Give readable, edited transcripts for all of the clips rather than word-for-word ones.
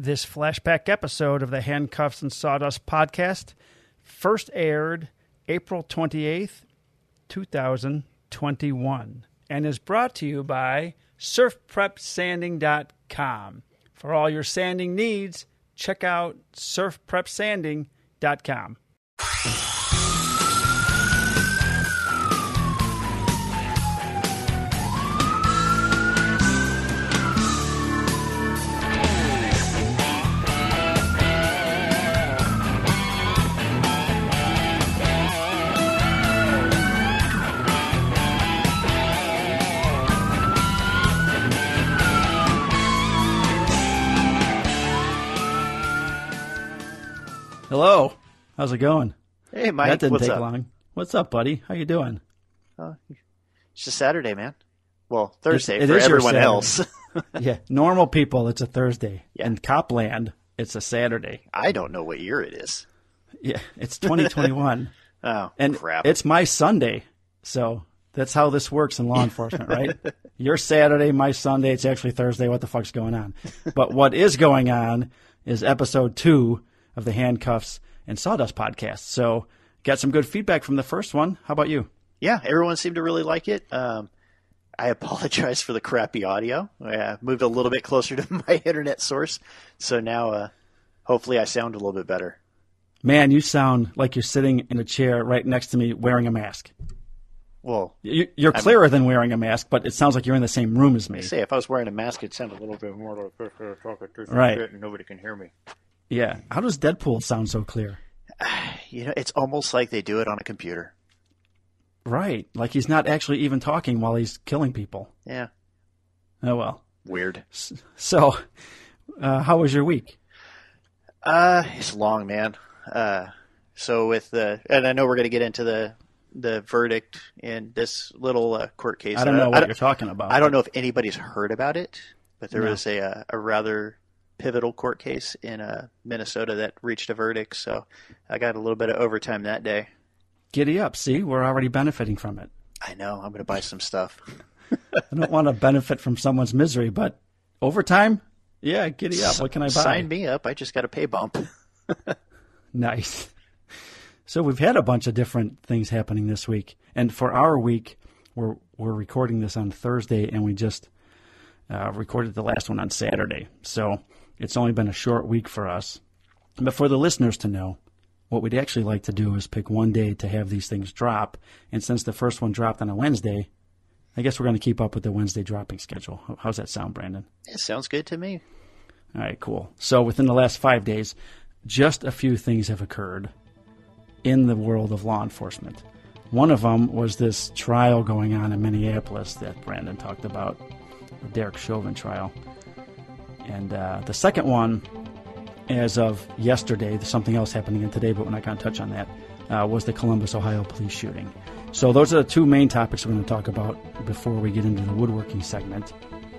This flashback episode of the Handcuffs and Sawdust podcast first aired April 28th, 2021, and is brought to you by surfprepsanding.com. For all your sanding needs, check out surfprepsanding.com. Hello. How's it going? Hey, Mike. That didn't What's take up? long. What's up, buddy? How you doing? It's just Saturday, man. Well, Thursday It for is your everyone Saturday. else. Yeah, normal people, it's a Thursday. Yeah. In Copland, it's a Saturday. I don't know what year it is. Yeah, it's 2021. Oh, And crap. it's my Sunday. So that's how this works in law enforcement, right? Your Saturday, my Sunday. It's actually Thursday. What the fuck's going on? But what is going on is episode 2 of the Handcuffs and Sawdust podcast. So got some good feedback from the first one. How about you? Yeah, everyone seemed to really like it. I apologize for the crappy audio. I moved a little bit closer to my internet source. So now, hopefully I sound a little bit better. Man, you sound like you're sitting in a chair right next to me wearing a mask. Well, You're clearer than wearing a mask, but it sounds like you're in the same room as me. say if I was wearing a mask, it'd sound a little bit more like talking through some Right. shit and nobody can hear me. Yeah. How does Deadpool sound so clear? You know, it's almost like they do it on a computer. Right. Like he's not actually even talking while he's killing people. Yeah, Oh, well. weird. So, how was your week? It's long, man. So with and I know we're going to get into the verdict in this little court case. I don't know what you're talking about. I don't know if anybody's heard about it, but there No. was a rather pivotal court case in Minnesota that reached a verdict. So I got a little bit of overtime that day. Giddy up. See, we're already benefiting from it. I know. I'm going to buy some stuff. I don't want to benefit from someone's misery, but overtime? Yeah, giddy up. What can I buy? Sign me up. I just got a pay bump. Nice. So we've had a bunch of different things happening this week. And for our week, we're recording this on Thursday, and we just recorded the last one on Saturday. So it's only been a short week for us. But for the listeners to know, what we'd actually like to do is pick one day to have these things drop. And since the first one dropped on a Wednesday, I guess we're going to keep up with the Wednesday dropping schedule. How's that sound, Brandon? It sounds good to me. All right, cool. So within the last 5 days, just a few things have occurred in the world of law enforcement. One of them was this trial going on in Minneapolis that Brandon talked about, the Derek Chauvin trial. And the second one, as of yesterday, there's something else happening today, but we're not going to touch on that, was the Columbus, Ohio police shooting. So those are the two main topics we're going to talk about before we get into the woodworking segment.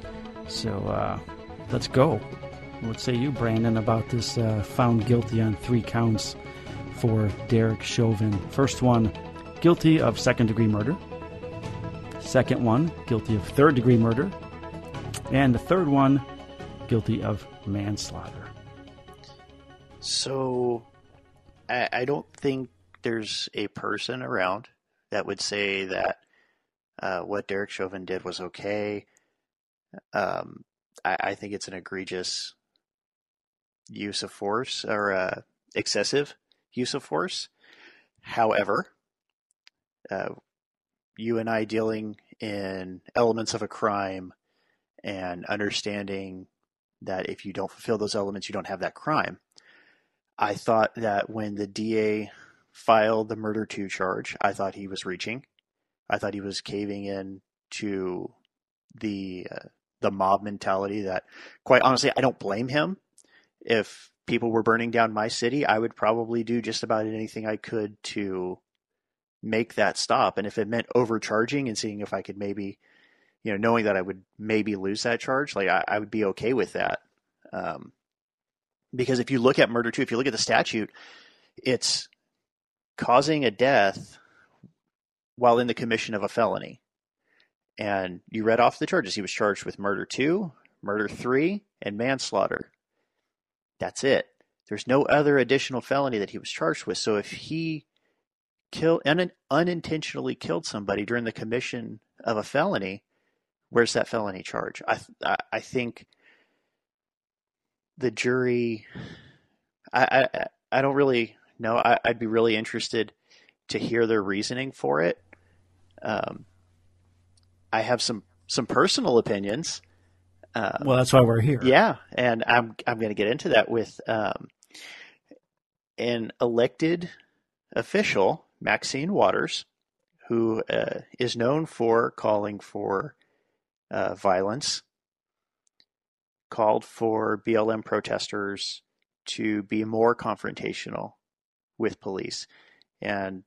So let's go. What say you, Brandon, about this found guilty on 3 counts for Derek Chauvin? First one, guilty of second-degree murder. Second one, guilty of third-degree murder. And the third one, guilty of manslaughter. So I don't think there's a person around that would say that what Derek Chauvin did was okay. I think it's an egregious use of force or excessive use of force. However, you and I dealing in elements of a crime and understanding that if you don't fulfill those elements, you don't have that crime. I thought that when the DA filed the murder 2 charge, I thought he was reaching. I thought he was caving in to the mob mentality that, quite honestly, I don't blame him. If people were burning down my city, I would probably do just about anything I could to make that stop. And if it meant overcharging and seeing if I could maybe, knowing that I would maybe lose that charge, like I would be okay with that. Because if you look at murder 2, if you look at the statute, it's causing a death while in the commission of a felony. And you read off the charges. He was charged with murder 2, murder 3, and manslaughter. That's it. There's no other additional felony that he was charged with. So if he unintentionally killed somebody during the commission of a felony, where's that felony charge? I think the jury. I don't really know. I'd be really interested to hear their reasoning for it. I have some personal opinions. Well, that's why we're here. Yeah, and I'm going to get into that with an elected official, Maxine Waters, who is known for calling for violence, called for BLM protesters to be more confrontational with police, and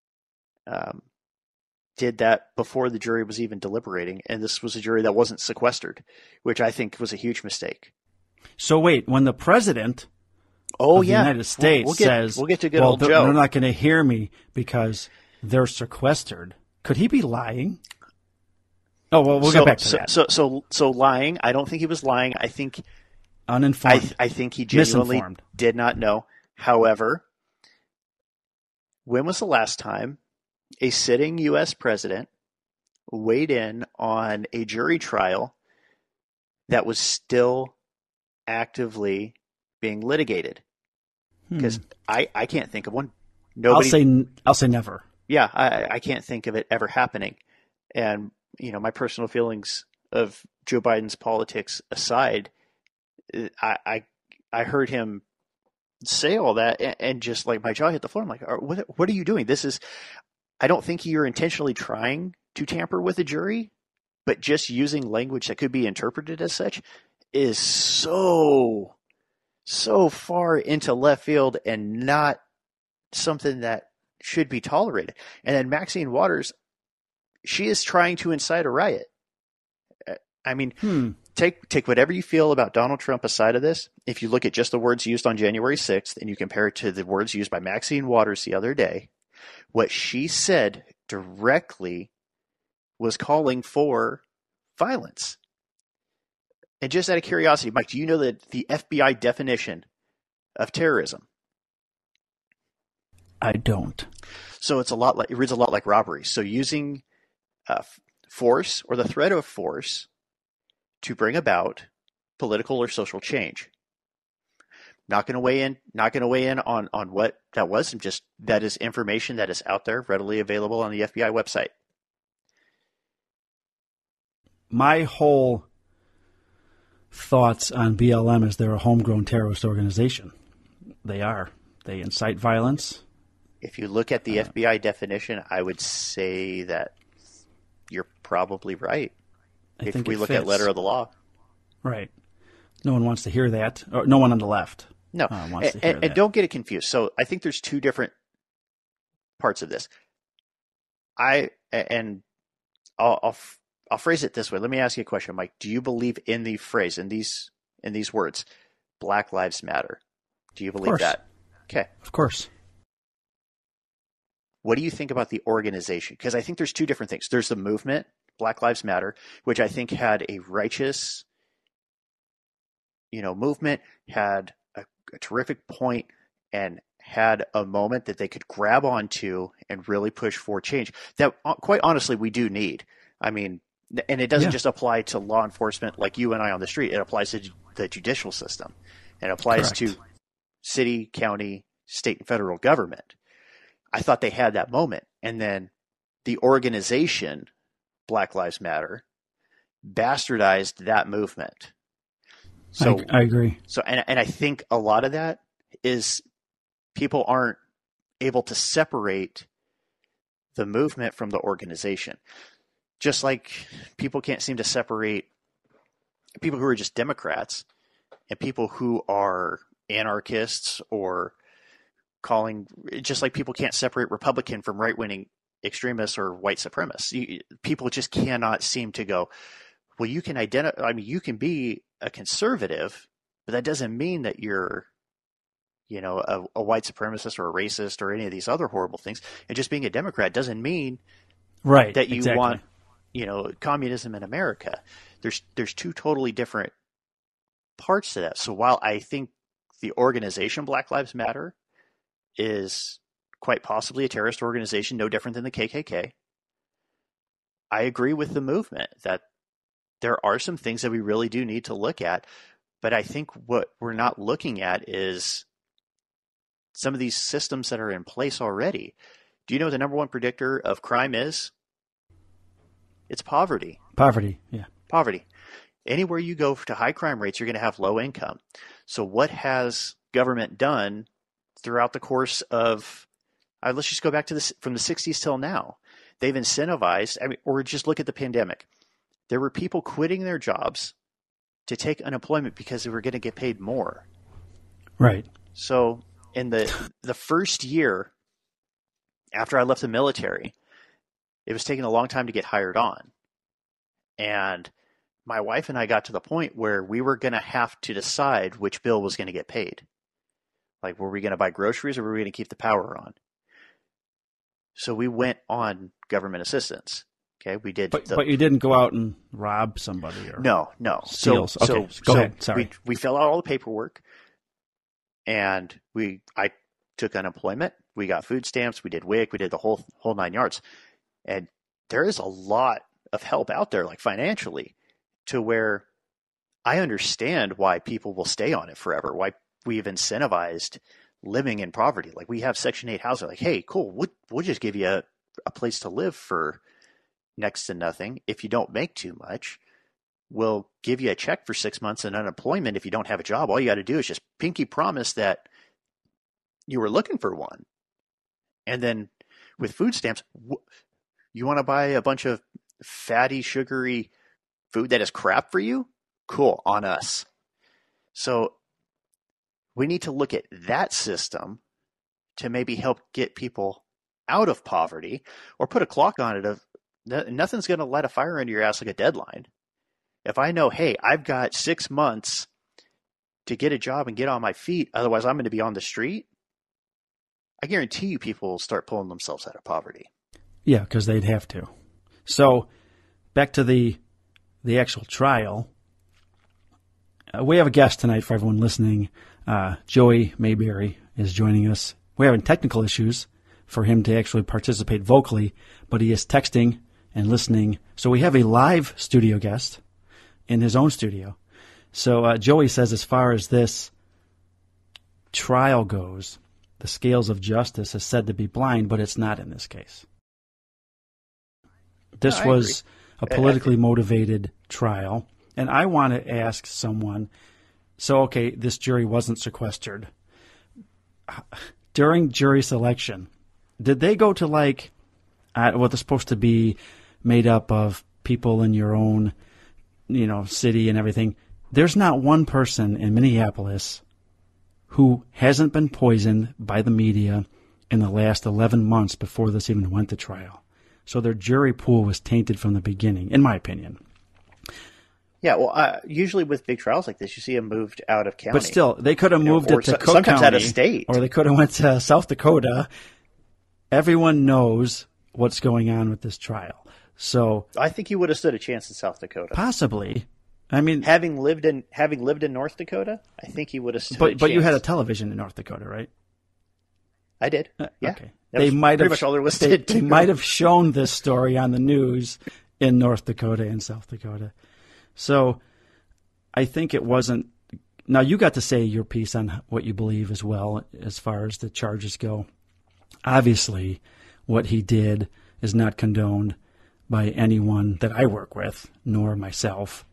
did that before the jury was even deliberating. And this was a jury that wasn't sequestered, which I think was a huge mistake. So wait, when the president of the United States says, we'll get to good well, old Joe. They're not going to hear me because they're sequestered, could he be lying? Oh, well, we'll get back to that. So lying, I don't think he was lying. I think uninformed. I think he genuinely did not know. However, when was the last time a sitting U.S. president weighed in on a jury trial that was still actively being litigated? Because I can't think of one. Nobody, I'll say never. Yeah, I can't think of it ever happening. And my personal feelings of Joe Biden's politics aside, I heard him say all that, and just like my jaw hit the floor. I'm like, what are you doing? I don't think you're intentionally trying to tamper with a jury, but just using language that could be interpreted as such is so far into left field and not something that should be tolerated. And then Maxine Waters, she is trying to incite a riot. I mean, take whatever you feel about Donald Trump aside of this. If you look at just the words used on January 6th and you compare it to the words used by Maxine Waters the other day, what she said directly was calling for violence. And just out of curiosity, Mike, do you know the FBI definition of terrorism? I don't. So it reads a lot like robbery. So using force or the threat of force to bring about political or social change. Not going to weigh in on what that was. That is information that is out there, readily available on the FBI website. My whole thoughts on BLM is they're a homegrown terrorist organization. They are. They incite violence. If you look at the FBI definition, I would say that you're probably right. If we look at letter of the law. Right. No one wants to hear that. Or no one on the left. No. Wants to hear that. And don't get it confused. So I think there's two different parts of this. I'll phrase it this way. Let me ask you a question, Mike. Do you believe in the phrase, in these words, Black Lives Matter? Do you believe that? Okay. Of course. What do you think about the organization? Because I think there's two different things. There's the movement, Black Lives Matter, which I think had a righteous, movement, had a terrific point, and had a moment that they could grab onto and really push for change that, quite honestly, we do need. I mean, and it doesn't just apply to law enforcement like you and I on the street. It applies to the judicial system. And it applies to city, county, state, and federal government. I thought they had that moment. And then the organization, Black Lives Matter, bastardized that movement. So I agree. So, and I think a lot of that is people aren't able to separate the movement from the organization. Just like people can't seem to separate people who are just Democrats and people who are anarchists or just like people can't separate Republican from right-wing extremists or white supremacists. People just cannot seem to go, well, you can identify, I mean, you can be a conservative, but that doesn't mean that you're, a white supremacist or a racist or any of these other horrible things. And just being a Democrat doesn't mean that you want, communism in America. There's two totally different parts to that. So while I think the organization Black Lives Matter is quite possibly a terrorist organization, no different than the KKK. I agree with the movement that there are some things that we really do need to look at, but I think what we're not looking at is some of these systems that are in place already. Do you know what the number one predictor of crime is? It's poverty. Poverty, yeah. Poverty. Anywhere you go to high crime rates, you're going to have low income. So what has government done throughout the course of, let's just go back to this from the 60s till now. They've incentivized, or just look at the pandemic. There were people quitting their jobs to take unemployment because they were going to get paid more. Right. So in the first year after I left the military, it was taking a long time to get hired on. And my wife and I got to the point where we were going to have to decide which bill was going to get paid. Like, were we going to buy groceries or were we going to keep the power on? So we went on government assistance. Okay, we did. But you didn't go out and rob somebody or no. Steal. Okay, go ahead. Sorry. We filled out all the paperwork, and I took unemployment. We got food stamps. We did WIC. We did the whole 9 yards. And there is a lot of help out there, like financially, to where I understand why people will stay on it forever. Why we've incentivized living in poverty. Like, we have Section 8 housing. Like, hey, cool, we'll just give you a place to live for next to nothing. If you don't make too much, we'll give you a check for 6 months in unemployment. If you don't have a job, all you got to do is just pinky promise that you were looking for one. And then with food stamps, you want to buy a bunch of fatty, sugary food that is crap for you? Cool, on us. So we need to look at that system to maybe help get people out of poverty, or put a clock on it of nothing's going to light a fire under your ass like a deadline. If I know, hey, I've got 6 months to get a job and get on my feet, otherwise I'm going to be on the street, I guarantee you people will start pulling themselves out of poverty. Yeah, because they'd have to. So back to the actual trial. We have a guest tonight for everyone listening. Joey Mayberry is joining us. We're having technical issues for him to actually participate vocally, but he is texting and listening. So we have a live studio guest in his own studio. So Joey says, as far as this trial goes, the scales of justice is said to be blind, but it's not in this case. This was a politically motivated trial. And I want to ask someone, so, okay, this jury wasn't sequestered. During jury selection, did they go to they're supposed to be made up of people in your own, city and everything. There's not one person in Minneapolis who hasn't been poisoned by the media in the last 11 months before this even went to trial. So their jury pool was tainted from the beginning, in my opinion. Yeah, well, usually with big trials like this, you see them moved out of county. But still, they could have moved it to Cook sometimes County, out of state, or they could have went to South Dakota. Everyone knows what's going on with this trial. So I think he would have stood a chance in South Dakota. Possibly. I mean, having lived in North Dakota, I think he would have stood a chance. But you had a television in North Dakota, right? I did. Yeah. Okay. They might have much all there was to do. They might have shown this story on the news in North Dakota and South Dakota. So I think it wasn't. Now, you got to say your piece on what you believe as well as far as the charges go. Obviously, what he did is not condoned by anyone that I work with, nor myself.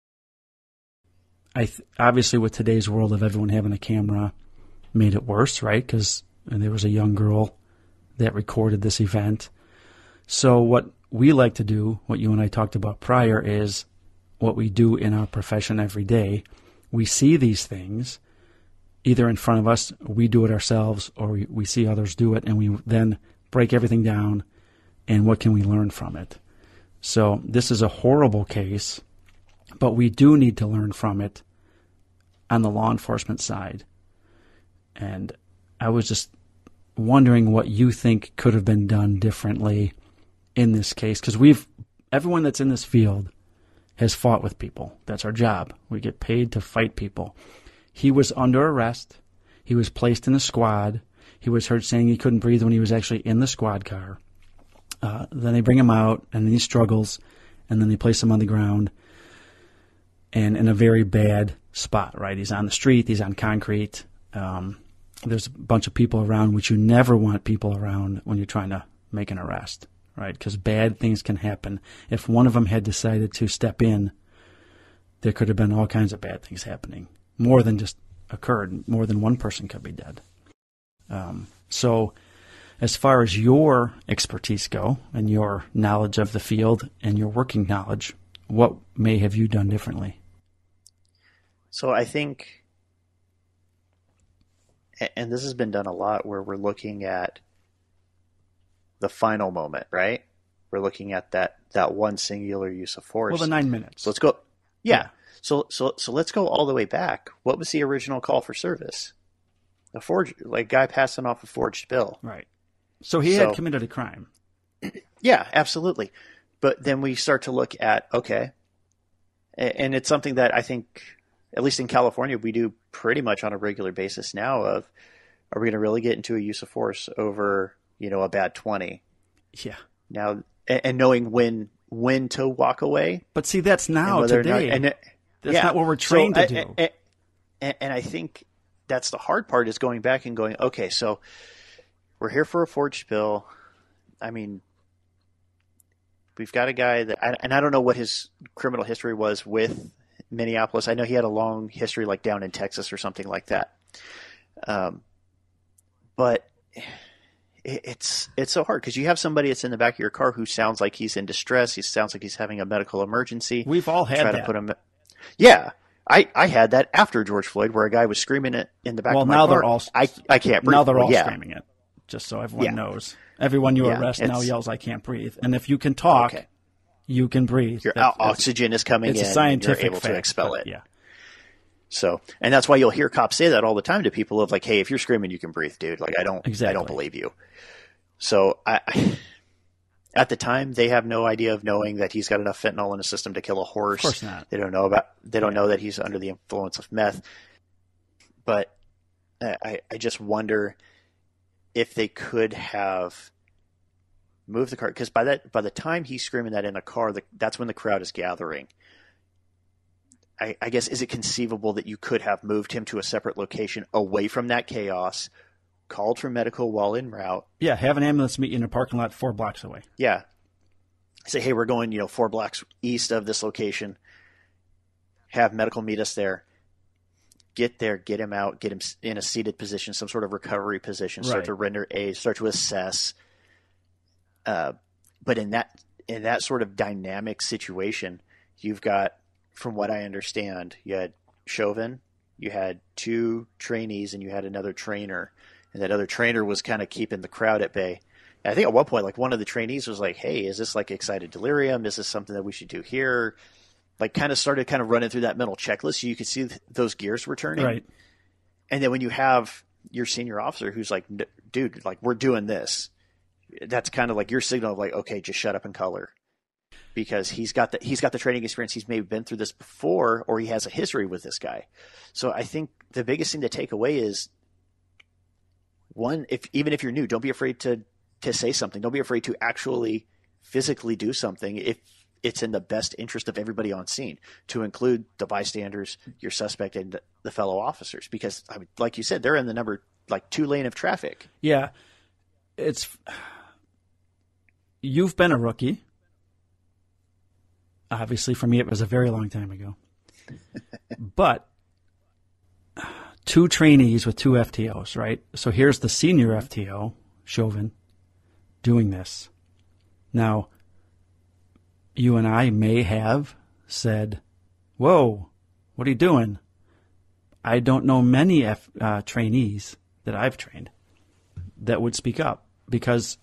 Obviously, with today's world of everyone having a camera, made it worse, right? Because there was a young girl that recorded this event. So what we like to do, what you and I talked about prior, is what we do in our profession every day. We see these things either in front of us, we do it ourselves, or we see others do it, and we then break everything down, and what can we learn from it? So this is a horrible case, but we do need to learn from it on the law enforcement side. And I was just wondering what you think could have been done differently in this case, because everyone that's in this field has fought with people. That's our job. We get paid to fight people. He was under arrest. He was placed in a squad. He was heard saying he couldn't breathe when he was actually in the squad car. Then they bring him out, and he struggles, and then they place him on the ground, and in a very bad spot, right? He's on the street. He's on concrete. There's a bunch of people around, which you never want people around when you're trying to make an arrest, right? Because bad things can happen. If one of them had decided to step in, there could have been all kinds of bad things happening. More than just occurred. More than one person could be dead. So as far as your expertise go and your knowledge of the field and your working knowledge, what may have you done differently? So I think, and this has been done a lot, where we're looking at the final moment, right? We're looking at that one singular use of force. Well, the 9 minutes. So let's go. Yeah. So let's go all the way back. What was the original call for service? A forged, like, guy passing off a forged bill. Right. So he had committed a crime. Yeah, absolutely. But then we start to look at, okay, and it's something that I think, at least in California, we do pretty much on a regular basis now of, are we going to really get into a use of force over, a bad 20? Yeah. Now, and knowing when to walk away. But see, that's now, today. That's not what we're trained to do. And I think that's the hard part, is going back and going, okay, so we're here for a forged bill. I mean, we've got a guy that, and I don't know what his criminal history was with Minneapolis. I know he had a long history, like down in Texas or something like that. But it's so hard, because you have somebody that's in the back of your car who sounds like he's in distress. He sounds like he's having a medical emergency. We've all had that. To put him. Yeah. I had that after George Floyd, where a guy was screaming it in the back of my car. They're all, I can't breathe. Now they're all screaming it, just so everyone knows. Everyone you arrest now yells, "I can't breathe." And if you can talk, you can breathe. Your oxygen is coming in, a scientific and you're able fact, to expel it. Yeah. So, and that's why you'll hear cops say that all the time to people of like, "Hey, if you're screaming, you can breathe, dude." Like, I don't believe you. So at the time, they have no idea of knowing that he's got enough fentanyl in his system to kill a horse. Of course not. They don't know know that he's under the influence of meth. But I just wonder if they could have moved the car, because by the time he's screaming that in a car, that's when the crowd is gathering. I guess, is it conceivable that you could have moved him to a separate location away from that chaos, called for medical while en route? Yeah, have an ambulance meet you in a parking lot 4 blocks away. Yeah. Say, hey, we're going, 4 blocks east of this location. Have medical meet us there. Get there, get him out, get him in a seated position, some sort of recovery position, start to render aid, start to assess. But in that sort of dynamic situation, you've got, from what I understand, you had Chauvin, you had 2 trainees, and you had another trainer. And that other trainer was kind of keeping the crowd at bay. And I think at one point, like, one of the trainees was like, hey, is this like excited delirium? Is this something that we should do here? Like, kind of started running through that mental checklist, so you could see those gears were turning. Right. And then when you have your senior officer who's like, dude, like, we're doing this, that's kind of like your signal of like, okay, just shut up and color. Because he's got the training experience. He's maybe been through this before, or he has a history with this guy. So I think the biggest thing to take away is, one, even if you're new, don't be afraid to say something. Don't be afraid to actually physically do something if it's in the best interest of everybody on scene, to include the bystanders, your suspect, and the fellow officers. Because, like you said, they're in the number 2 lane of traffic. Yeah. You've been a rookie. Obviously, for me, it was a very long time ago. But 2 trainees with 2 FTOs, right? So here's the senior FTO, Chauvin, doing this. Now, you and I may have said, whoa, what are you doing? I don't know many trainees that I've trained that would speak up, because,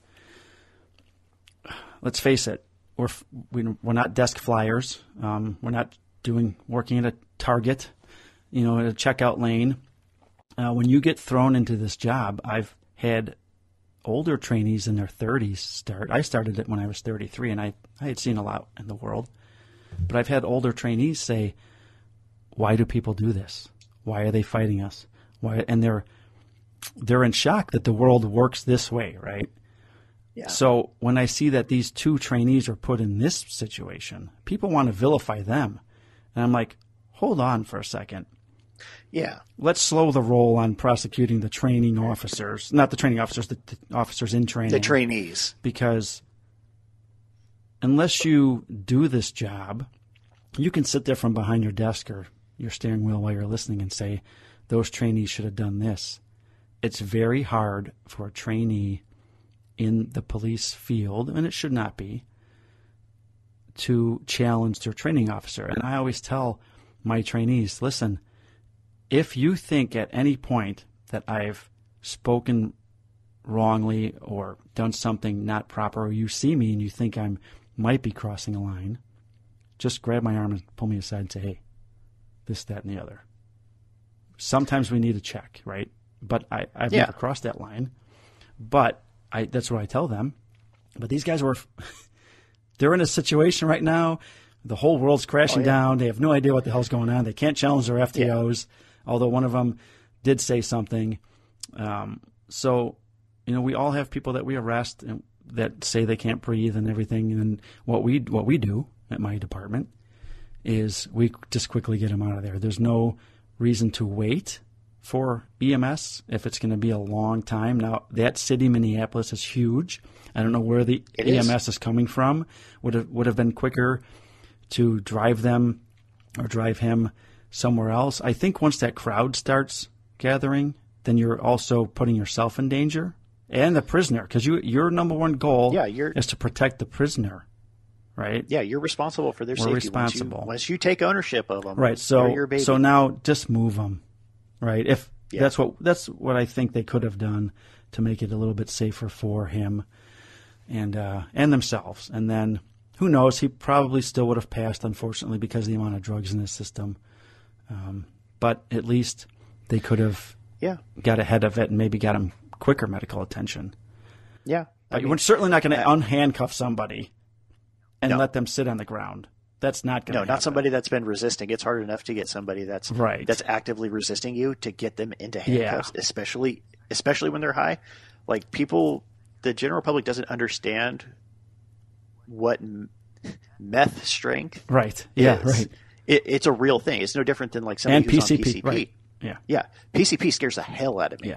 let's face it, we're not desk flyers. We're not working at a Target, at a checkout lane. When you get thrown into this job, I've had older trainees in their 30s start. I started it when I was 33, and I had seen a lot in the world. But I've had older trainees say, why do people do this? Why are they fighting us? Why? And they're in shock that the world works this way, right? Yeah. So when I see that these 2 trainees are put in this situation, people want to vilify them. And I'm like, hold on for a second. Yeah. Let's slow the roll on prosecuting the training officers, not the training officers, the officers in training. The trainees. Because unless you do this job, you can sit there from behind your desk or your steering wheel while you're listening and say, those trainees should have done this. It's very hard for a trainee in the police field, and it should not be, to challenge their training officer. And I always tell my trainees, listen, if you think at any point that I've spoken wrongly or done something not proper, or you see me and you think I might be crossing a line, just grab my arm and pull me aside and say, hey, this, that, and the other. Sometimes we need a check, right? But I've never crossed that line. But that's what I tell them. But these guys they're in a situation right now. The whole world's crashing down. They have no idea what the hell's going on. They can't challenge their FTOs, although one of them did say something. So, we all have people that we arrest and that say they can't breathe and everything. And what we do at my department is we just quickly get them out of there. There's no reason to wait for EMS if it's going to be a long time. Now, that city, Minneapolis, is huge. I don't know where the EMS is coming from. Would have been quicker to drive them or drive him somewhere else. I think once that crowd starts gathering, then you're also putting yourself in danger and the prisoner, because your number one goal is to protect the prisoner, right? Yeah, you're responsible for their safety. We're responsible. Once you take ownership of them, right? So, they're your baby. So now just move them, right? If that's what I think they could have done to make it a little bit safer for him and themselves. And then who knows? He probably still would have passed, unfortunately, because of the amount of drugs in his system. But at least they could have got ahead of it and maybe got him quicker medical attention. Yeah. But we're certainly not going to unhandcuff somebody and let them sit on the ground. That's not going to happen. Not somebody that's been resisting. It's hard enough to get somebody that's actively resisting you to get them into handcuffs, especially when they're high. Like the general public doesn't understand what meth strength is. Yeah, right. It's a real thing. It's no different than like somebody who's on PCP. Right. Yeah. PCP scares the hell out of me. Yeah.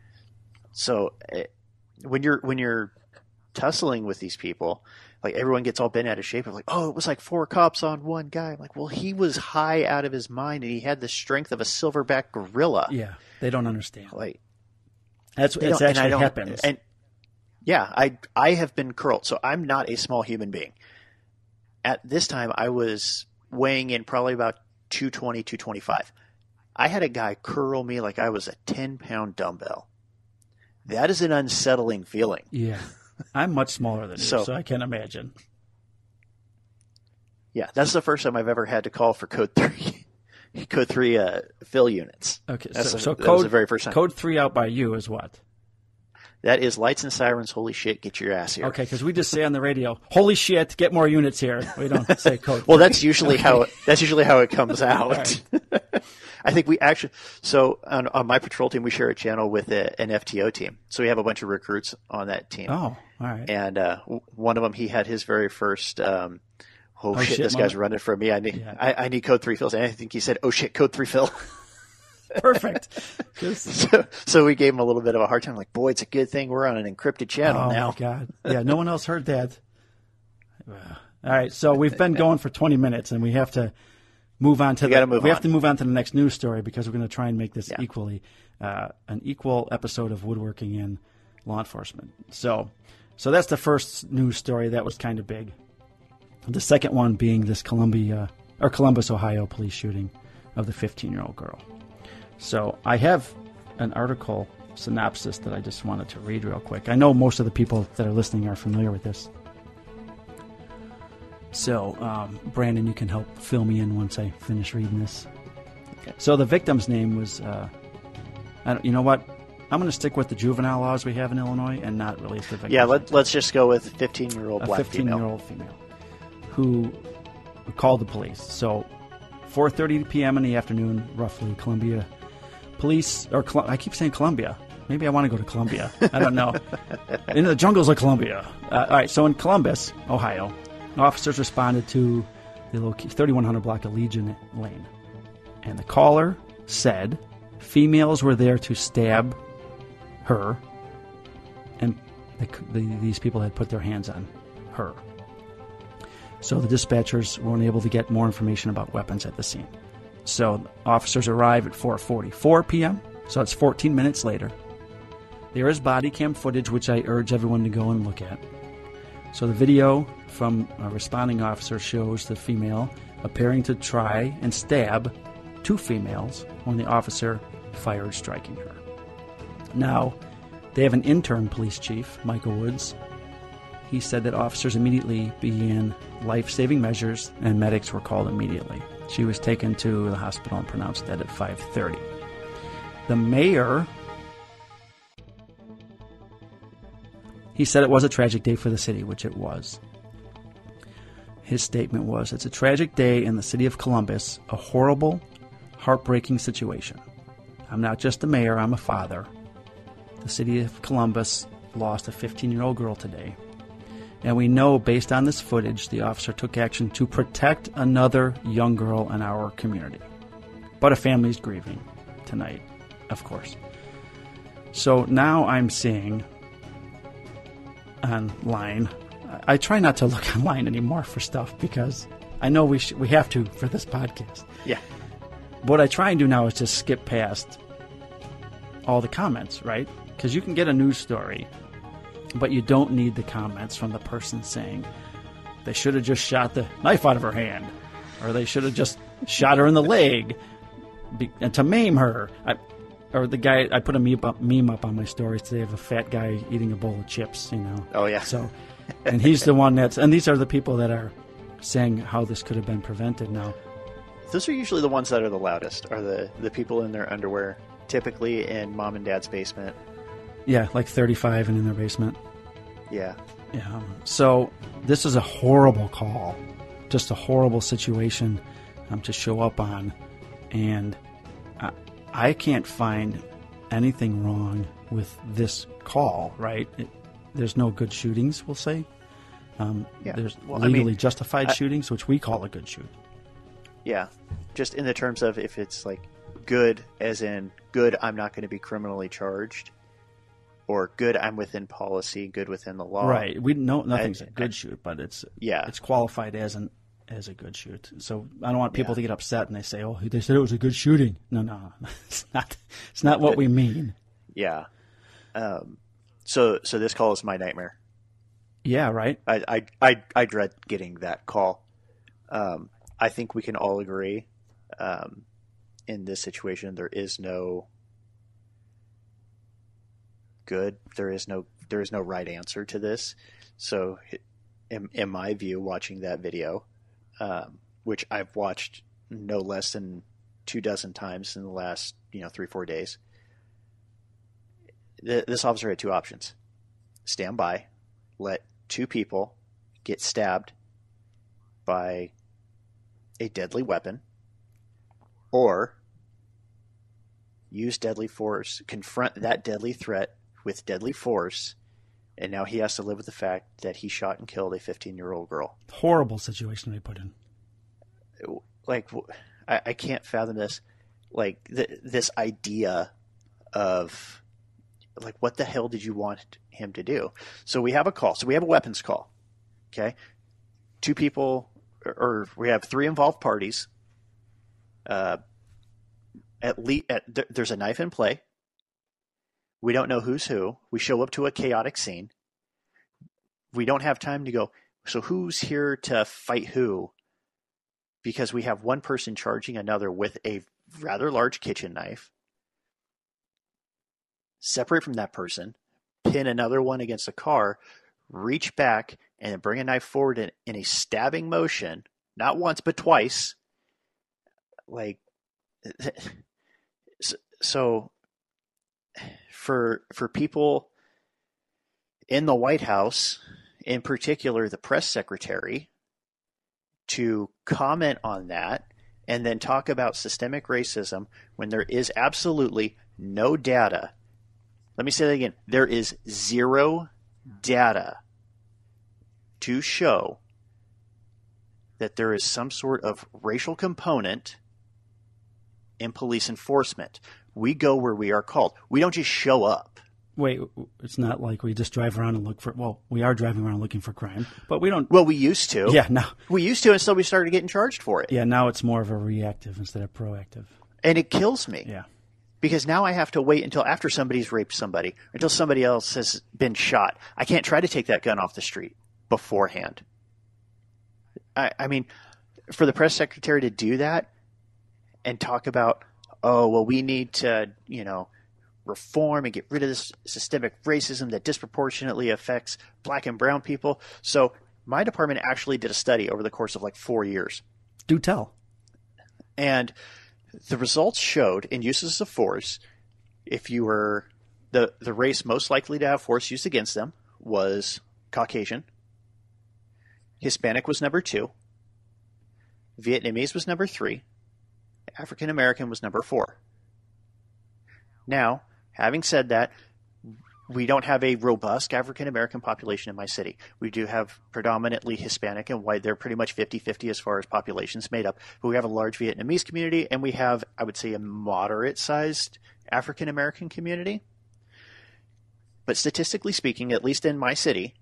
So when you're tussling with these people, like everyone gets all bent out of shape of like, oh, it was like 4 cops on one guy. I'm like, well, he was high out of his mind and he had the strength of a silverback gorilla. Yeah, they don't understand. Like it actually happens. And I have been curled, so I'm not a small human being. At this time, I was weighing in probably about 220, 225. I had a guy curl me like I was a 10-pound dumbbell. That is an unsettling feeling. Yeah. I'm much smaller than you, so I can't imagine. Yeah, that's the first time I've ever had to call for code 3. Code 3 fill units. Okay, that was code, the very first time. Code 3 out by you is what? That is lights and sirens. Holy shit, get your ass here. Okay, because we just say on the radio, "Holy shit, get more units here." We don't say code. Well, that's usually how it comes out. Right. I think we actually on my patrol team we share a channel with an FTO team, so we have a bunch of recruits on that team. Oh, all right. And one of them, he had his very first. Oh shit! This guy's running from me. I need code 3 fills. And I think he said, "Oh shit, code 3 fill." Perfect. So we gave him a little bit of a hard time. Like, boy, it's a good thing we're on an encrypted channel now. Oh, my God. Yeah, no one else heard that. All right, so we've been going for 20 minutes, and we have to move on to have to move on to the next news story because we're going to try and make this equally an equal episode of Woodworking in Law Enforcement. So that's the first news story that was kind of big. The second one being this Columbus, Ohio police shooting of the 15-year-old girl. So I have an article synopsis that I just wanted to read real quick. I know most of the people that are listening are familiar with this. So, Brandon, you can help fill me in once I finish reading this. Okay. So the victim's name was, you know what? I'm going to stick with the juvenile laws we have in Illinois and not release the victim. Yeah, let's just go with 15-year-old black female. A 15-year-old female who called the police. So 4:30 p.m. in the afternoon, roughly, Columbia police, or I keep saying Columbia. Maybe I want to go to Columbia. I don't know. In the jungles of Columbia. All right, so in Columbus, Ohio, officers responded to the 3100 block of Legion Lane. And the caller said females were there to stab her, and these people had put their hands on her. So the dispatchers weren't able to get more information about weapons at the scene. So officers arrive at 4:44 p.m., so it's 14 minutes later. There is body cam footage, which I urge everyone to go and look at. So the video from a responding officer shows the female appearing to try and stab two females when the officer fired, striking her. Now, they have an interim police chief, Michael Woods. He said that officers immediately began life-saving measures and medics were called immediately. She was taken to the hospital and pronounced dead at 5:30. The mayor, he said it was a tragic day for the city, which it was. His statement was, "It's a tragic day in the city of Columbus, a horrible, heartbreaking situation. I'm not just a mayor, I'm a father. The city of Columbus lost a 15-year-old girl today. And we know, based on this footage, the officer took action to protect another young girl in our community. But a family's grieving tonight, of course." So now I'm seeing online, I try not to look online anymore for stuff because I know we have to for this podcast. Yeah. What I try and do now is just skip past all the comments, right? Because you can get a news story, but you don't need the comments from the person saying they should have just shot the knife out of her hand, or they should have just shot her in the leg and to maim her. Or the guy, I put a meme up on my stories today of a fat guy eating a bowl of chips, Oh, yeah. So, and he's the one and these are the people that are saying how this could have been prevented now. Those are usually the ones that are the loudest, are the people in their underwear, typically in mom and dad's basement. Yeah, like 35 and in their basement. Yeah. Yeah. So this is a horrible call, just a horrible situation to show up on. And I can't find anything wrong with this call, right? There's no good shootings, we'll say. There's legally justified shootings, which we call a good shoot. Yeah. Just in the terms of if it's like good, as in good, I'm not going to be criminally charged, or good, I'm within policy, good within the law. Right. We know nothing's a good shoot, but it's qualified as a good shoot. So I don't want people to get upset and they say, "Oh, they said it was a good shooting." No, it's not. It's not what we mean. Yeah. So this call is my nightmare. Yeah. Right. I dread getting that call. I think we can all agree, in this situation, there is no good. There is no right answer to this. So, in my view, watching that video, which I've watched no less than 24 times in the last 3-4 days, this officer had two options: stand by, let two people get stabbed by a deadly weapon, or use deadly force, confront that deadly threat with deadly force, and now he has to live with the fact that he shot and killed a 15-year-old girl. Horrible situation they put in. Like, I can't fathom this. Like, this idea of, like, what the hell did you want him to do? So we have a call. So we have a weapons call. Okay? Two people, or we have three involved parties. There's a knife in play. We don't know who's who. We show up to a chaotic scene. We don't have time to go, so who's here to fight who? Because we have one person charging another with a rather large kitchen knife. Separate from that person, pin another one against a car, reach back, and then bring a knife forward in a stabbing motion, not once but twice. Like, so for people in the White House, in particular the press secretary, to comment on that and then talk about systemic racism when there is absolutely no data. Let me say that again. There is zero data to show that there is some sort of racial component in police enforcement. We go where we are called. We don't just show up. Wait, it's not like we just drive around and look for, well, we are driving around looking for crime, but we don't. Well, we used to. Yeah, no. We used to until we started getting charged for it. Yeah, now it's more of a reactive instead of proactive. And it kills me. Yeah. Because now I have to wait until after somebody's raped somebody, until somebody else has been shot. I can't try to take that gun off the street beforehand. I mean, for the press secretary to do that and talk about, oh, well, we need to, reform and get rid of this systemic racism that disproportionately affects black and brown people. So my department actually did a study over the course of like 4 years. Do tell. And the results showed in uses of force, if you were the race most likely to have force used against them was Caucasian. Hispanic was number 2. Vietnamese was number 3. African American was number 4. Now, having said that, we don't have a robust African American population in my city. We do have predominantly Hispanic and white. They're pretty much 50-50 as far as populations made up. But we have a large Vietnamese community, and we have, I would say, a moderate-sized African American community. But statistically speaking, at least in my city,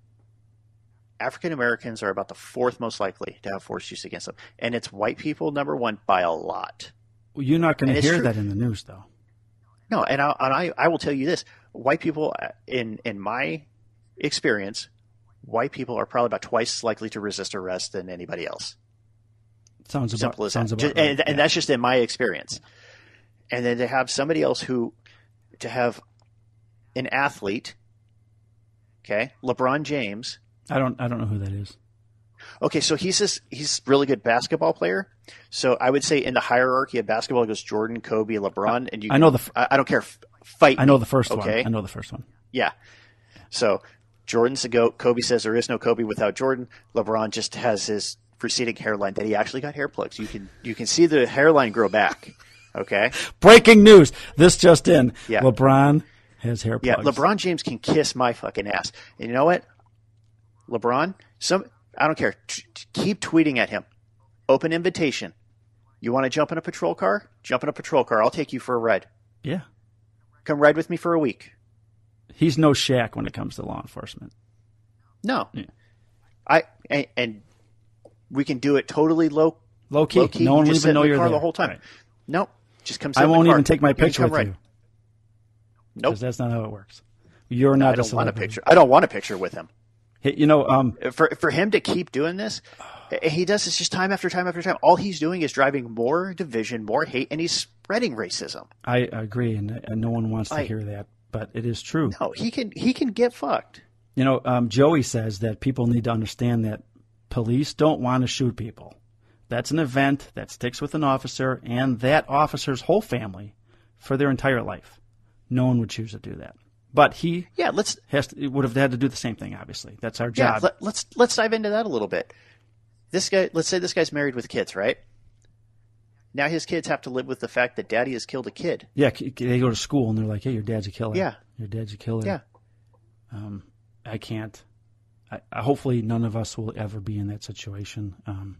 African Americans are about the 4th most likely to have force used against them. And it's white people, number 1, by a lot. Well, you're not going to hear that in the news, though. No, and I will tell you this. White people, in my experience, white people are probably about twice as likely to resist arrest than anybody else. Sounds about right. And that's just in my experience. And then to have somebody else to have an athlete, okay, LeBron James. I don't know who that is. Okay, so he's a really good basketball player. So I would say in the hierarchy of basketball, it goes Jordan, Kobe, LeBron, and I don't care. Fight. I know the first okay? one. I know the first one. Yeah. So Jordan's the GOAT. Kobe says there is no Kobe without Jordan. LeBron just has his receding hairline that he actually got hair plugs. You can see the hairline grow back. Okay. Breaking news. This just in. Yeah. LeBron has hair plugs. Yeah. LeBron James can kiss my fucking ass. And you know what? LeBron, I don't care. Keep tweeting at him. Open invitation. You want to jump in a patrol car? Jump in a patrol car. I'll take you for a ride. Yeah. Come ride with me for a week. He's no Shaq when it comes to law enforcement. No. Yeah. And we can do it totally low key. No one will even know you're there the whole time. Right. Nope. Just come sit I in the won't car. even take my picture with ride. you. Nope. Because that's not how it works. You're not a celebrity. I don't want a picture with him. Hey, for him to keep doing this, he does this just time after time after time. All he's doing is driving more division, more hate, and he's spreading racism. I agree, and no one wants to hear that, but it is true. No, he can get fucked. Joey says that people need to understand that police don't want to shoot people. That's an event that sticks with an officer and that officer's whole family for their entire life. No one would choose to do that. But he would have had to do the same thing, obviously. That's our job. Yeah, let's dive into that a little bit. This guy, let's say this guy's married with kids, right? Now his kids have to live with the fact that daddy has killed a kid. Yeah, they go to school and they're like, hey, your dad's a killer. Yeah. Your dad's a killer. Yeah. I can't. Hopefully none of us will ever be in that situation,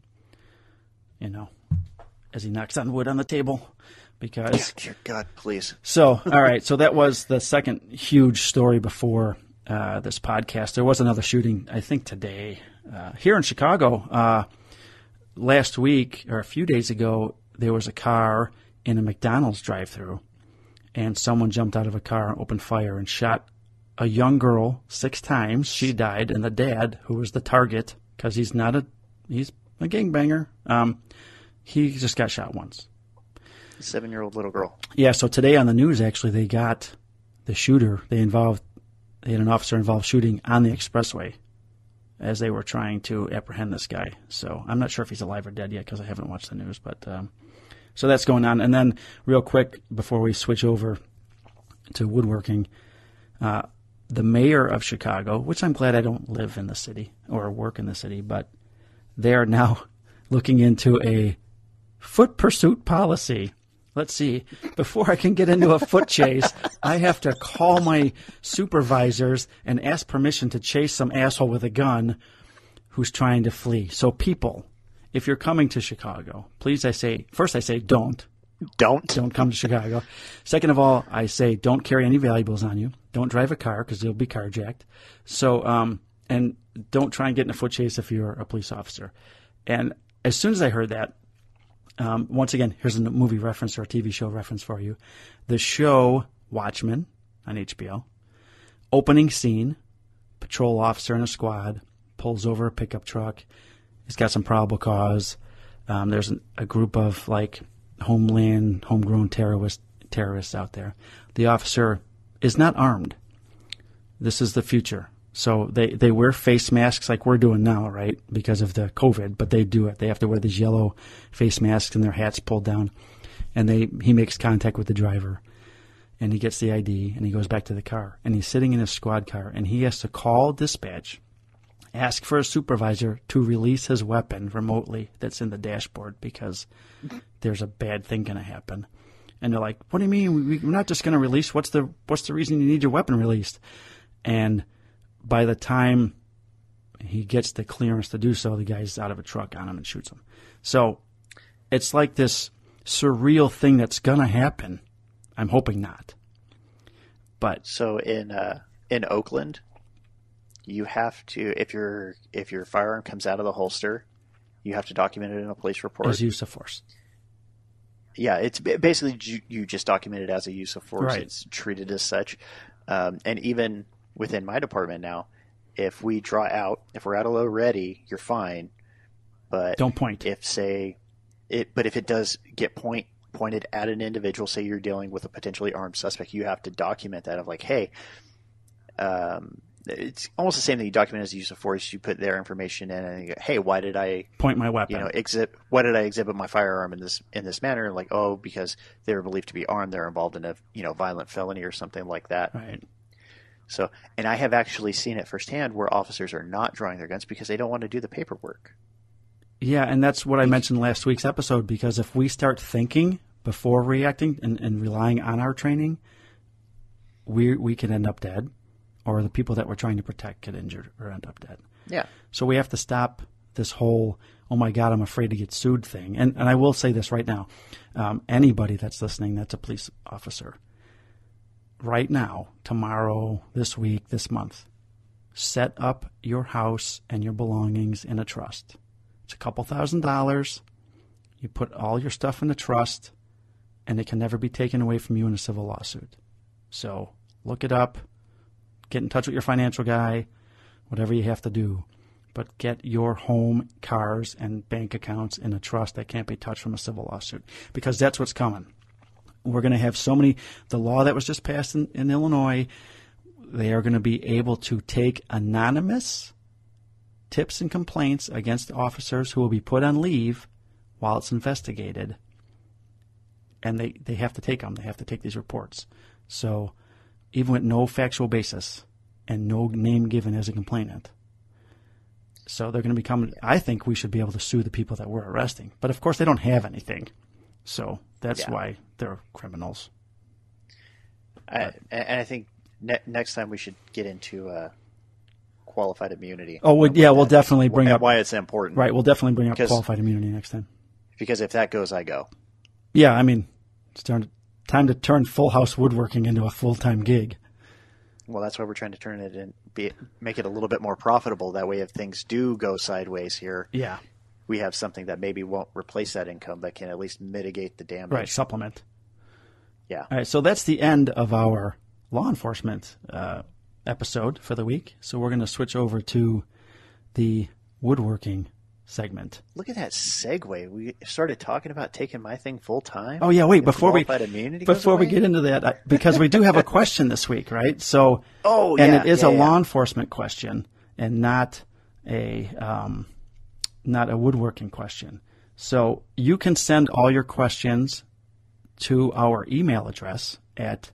as he knocks on wood on the table. Because dear God, please. So, all right. So that was the second huge story before this podcast. There was another shooting, I think, today here in Chicago. Last week or a few days ago, there was a car in a McDonald's drive-thru, and someone jumped out of a car and opened fire and shot a young girl 6 times. She died, and the dad, who was the target, because he's a gangbanger, he just got shot once. 7-year-old little girl. Yeah, so today on the news, actually, they got the shooter. They had an officer involved shooting on the expressway as they were trying to apprehend this guy. So I'm not sure if he's alive or dead yet because I haven't watched the news. But so that's going on. And then real quick, before we switch over to woodworking, the mayor of Chicago, which I'm glad I don't live in the city or work in the city, but they are now looking into a Foot pursuit policy. Let's see. Before I can get into a foot chase, I have to call my supervisors and ask permission to chase some asshole with a gun who's trying to flee. So people, if you're coming to Chicago, please, first I say don't. Don't come to Chicago. Second of all, I say don't carry any valuables on you. Don't drive a car because you'll be carjacked. So, and don't try and get in a foot chase if you're a police officer. And as soon as I heard that, once again, here's a movie reference or a TV show reference for you. The show Watchmen on HBO. Opening scene, patrol officer in a squad pulls over a pickup truck. He's got some probable cause. There's a group of like homegrown terrorists out there. The officer is not armed. This is the future. So they wear face masks like we're doing now, right, because of the COVID, but they do it. They have to wear these yellow face masks and their hats pulled down. And he makes contact with the driver, and he gets the ID, and he goes back to the car. And he's sitting in his squad car, and he has to call dispatch, ask for a supervisor to release his weapon remotely that's in the dashboard because there's a bad thing going to happen. And they're like, what do you mean? We're not just going to release. What's the reason you need your weapon released? And by the time he gets the clearance to do so, the guy's out of a truck on him and shoots him. So it's like this surreal thing that's going to happen. I'm hoping not. But so in Oakland, you have to, if your firearm comes out of the holster, you have to document it in a police report. As use of force. Yeah, it's basically you just document it as a use of force. Right. It's treated as such. And even within my department now, if we draw out, if we're at a low ready, you're fine. But don't point. But if it does get pointed at an individual, say you're dealing with a potentially armed suspect, you have to document that of like, hey, it's almost the same thing you document as a use of force. You put their information in and you go, hey, why did I point my weapon? Why did I exhibit my firearm in this manner? Like, oh, because they were believed to be armed. They're involved in a violent felony or something like that. Right. So, and I have actually seen it firsthand where officers are not drawing their guns because they don't want to do the paperwork. Yeah, and that's what I mentioned last week's episode, because if we start thinking before reacting and relying on our training, we can end up dead, or the people that we're trying to protect get injured or end up dead. Yeah. So we have to stop this whole, oh my God, I'm afraid to get sued thing. And I will say this right now. Anybody that's listening that's a police officer, right now, tomorrow, this week, this month, set up your house and your belongings in a trust. It's a couple $1,000s. You put all your stuff in a trust, and it can never be taken away from you in a civil lawsuit. So look it up. Get in touch with your financial guy, whatever you have to do. But get your home, cars, and bank accounts in a trust that can't be touched from a civil lawsuit, because that's what's coming. We're going to have so many, the law that was just passed in Illinois, they are going to be able to take anonymous tips and complaints against officers who will be put on leave while it's investigated. And they have to take them. They have to take these reports. So even with no factual basis and no name given as a complainant. So they're going to become, I think we should be able to sue the people that we're arresting. But of course they don't have anything. So that's why they're criminals. And I think next time we should get into qualified immunity. Oh, we'll definitely bring up why it's important. Right, we'll definitely bring up qualified immunity next time. Because if that goes, I go. Yeah, I mean, it's time to turn Full House Woodworking into a full-time gig. Well, that's why we're trying to turn it in, make it a little bit more profitable. That way, if things do go sideways here, we have something that maybe won't replace that income, but can at least mitigate the damage. Right, supplement. Yeah. All right, so that's the end of our law enforcement episode for the week. So we're going to switch over to the woodworking segment. Look at that segue. We started talking about taking my thing full time. Oh yeah, wait, before we get into that, because we do have a question this week, right? So, and it is a law enforcement question and not a woodworking question. So you can send all your questions to our email address at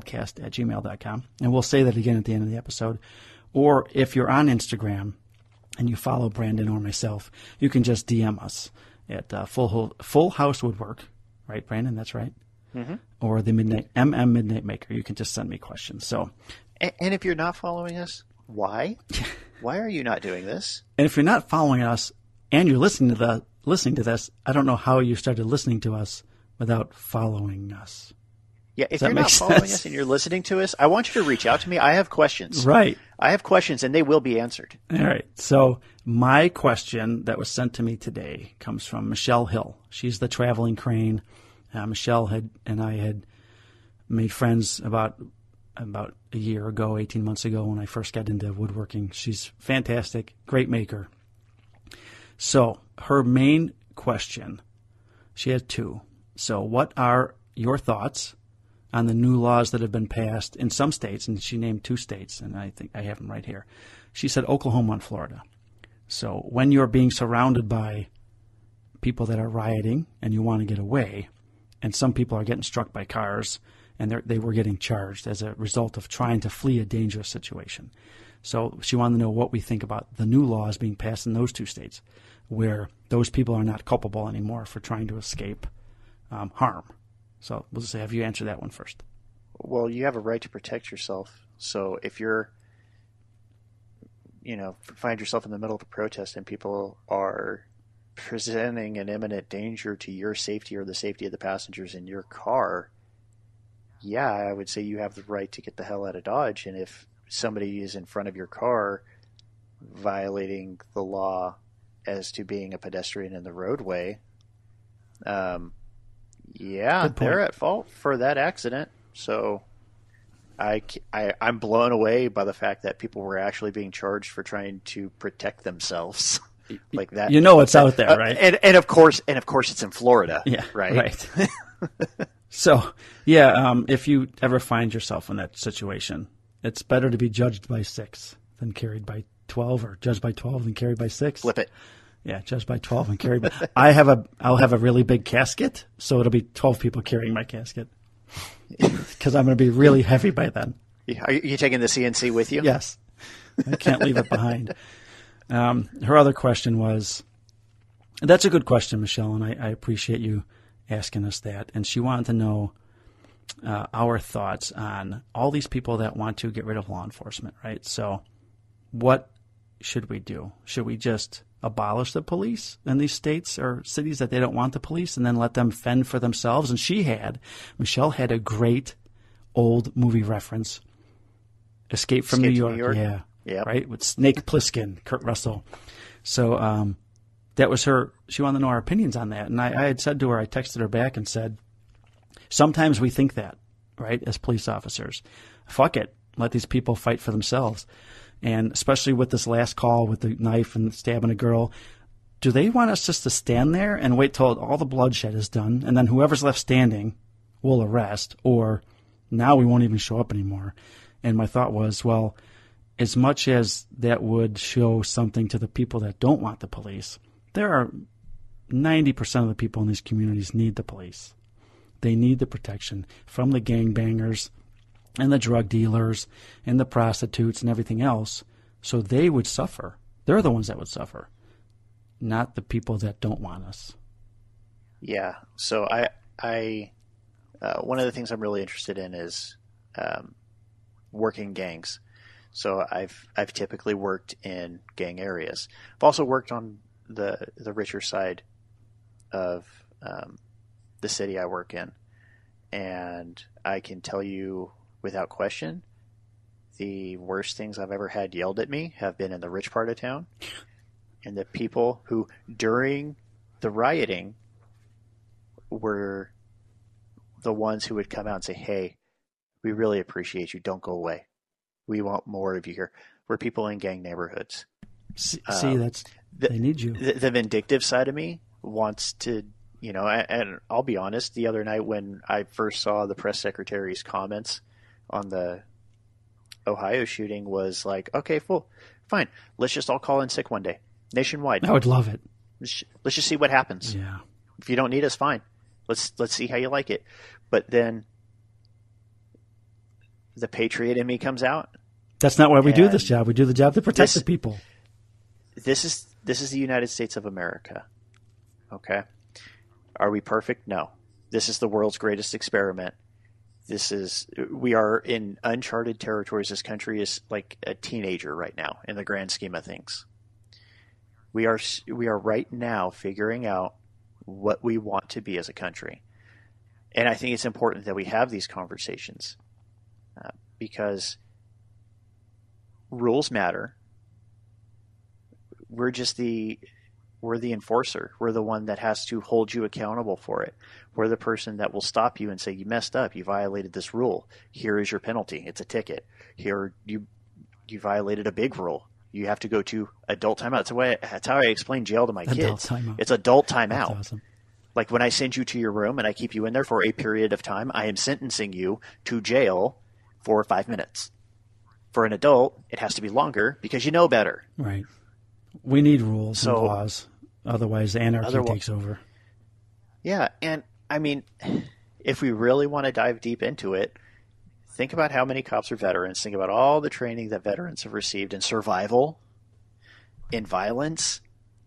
handcuffsandsawdustpodcast@gmail.com. And we'll say that again at the end of the episode. Or if you're on Instagram, and you follow Brandon or myself, you can just DM us at Full House Woodwork, right, Brandon? That's right. Mm-hmm. Or the Midnight Maker. You can just send me questions. So, and if you're not following us, why? Why are you not doing this? And if you're not following us and you're listening to this, I don't know how you started listening to us without following us. Yeah, if you're not following us and you're listening to us, I want you to reach out to me. I have questions. Right. I have questions, and they will be answered. All right. So my question that was sent to me today comes from Michelle Hill. She's the traveling crane. Michelle and I had made friends about a year ago, 18 months ago, when I first got into woodworking. She's fantastic, great maker. So her main question, she had two. So what are your thoughts on the new laws that have been passed in some states? And she named 2 states, and I think I have them right here. She said Oklahoma and Florida. So when you're being surrounded by people that are rioting and you want to get away, and some people are getting struck by cars, and they were getting charged as a result of trying to flee a dangerous situation. So she wanted to know what we think about the new laws being passed in those 2 states, where those people are not culpable anymore for trying to escape harm. So we'll just say, have you answered that one first? Well, you have a right to protect yourself. So if you're, find yourself in the middle of a protest and people are presenting an imminent danger to your safety or the safety of the passengers in your car, yeah, I would say you have the right to get the hell out of Dodge. And if somebody is in front of your car violating the law as to being a pedestrian in the roadway, yeah, they're at fault for that accident. So I'm blown away by the fact that people were actually being charged for trying to protect themselves. Like that, it's out there, right? And of course, it's in Florida, yeah, right. So, yeah, if you ever find yourself in that situation, it's better to be judged by 6 than carried by 12, or judged by 12 than carried by 6. Flip it. Yeah, judged by 12 and carried by. I'll have a really big casket, so it'll be 12 people carrying my casket because I'm going to be really heavy by then. Are you taking the CNC with you? Yes, I can't leave it behind. Her other question was, that's a good question, Michelle, and I appreciate you asking us that. And she wanted to know our thoughts on all these people that want to get rid of law enforcement, right? So what should we do? Should we just abolish the police in these states or cities that they don't want the police and then let them fend for themselves? And Michelle had a great old movie reference, Escape from New York. Yeah. Yep. Right, with Snake Plissken, Kurt Russell. So that was her. She wanted to know our opinions on that. And I had said to her, I texted her back and said, sometimes we think that, right, as police officers. Fuck it. Let these people fight for themselves. And especially with this last call with the knife and stabbing a girl, do they want us just to stand there and wait till all the bloodshed is done, and then whoever's left standing we'll arrest, or now we won't even show up anymore? And my thought was, well, as much as that would show something to the people that don't want the police, there are 90% of the people in these communities need the police. They need the protection from the gangbangers and the drug dealers and the prostitutes and everything else. So they would suffer. They're the ones that would suffer, not the people that don't want us. Yeah. So I one of the things I'm really interested in is working gangs. So I've typically worked in gang areas. I've also worked on the richer side of the city I work in, and I can tell you without question, the worst things I've ever had yelled at me have been in the rich part of town, and the people who during the rioting were the ones who would come out and say, "Hey, we really appreciate you. Don't go away. We want more of you here." We're people in gang neighborhoods. See, they need you. The vindictive side of me wants to, and I'll be honest, the other night when I first saw the press secretary's comments on the Ohio shooting was like, okay, fine. Let's just all call in sick one day, nationwide. I would love it. Let's just see what happens. Yeah. If you don't need us, fine. Let's see how you like it. But then the patriot in me comes out. That's not why we do this job. We do the job to protect the people. this is the United States of America. Okay? Are we perfect? No. This is the world's greatest experiment. We are in uncharted territories. This country is like a teenager right now in the grand scheme of things. We are right now figuring out what we want to be as a country. And I think it's important that we have these conversations because rules matter. We're the enforcer. We're the one that has to hold you accountable for it. We're the person that will stop you and say, you messed up. You violated this rule. Here is your penalty. It's a ticket. Here, you violated a big rule. You have to go to adult timeout. That's how I explain jail to my kids. It's adult timeout. That's awesome. Like when I send you to your room and I keep you in there for a period of time, I am sentencing you to jail for 5 minutes. For an adult, it has to be longer because you know better. Right. We need rules and laws. Otherwise, anarchy takes over. Yeah. And I mean, if we really want to dive deep into it, think about how many cops are veterans. Think about all the training that veterans have received in survival, in violence.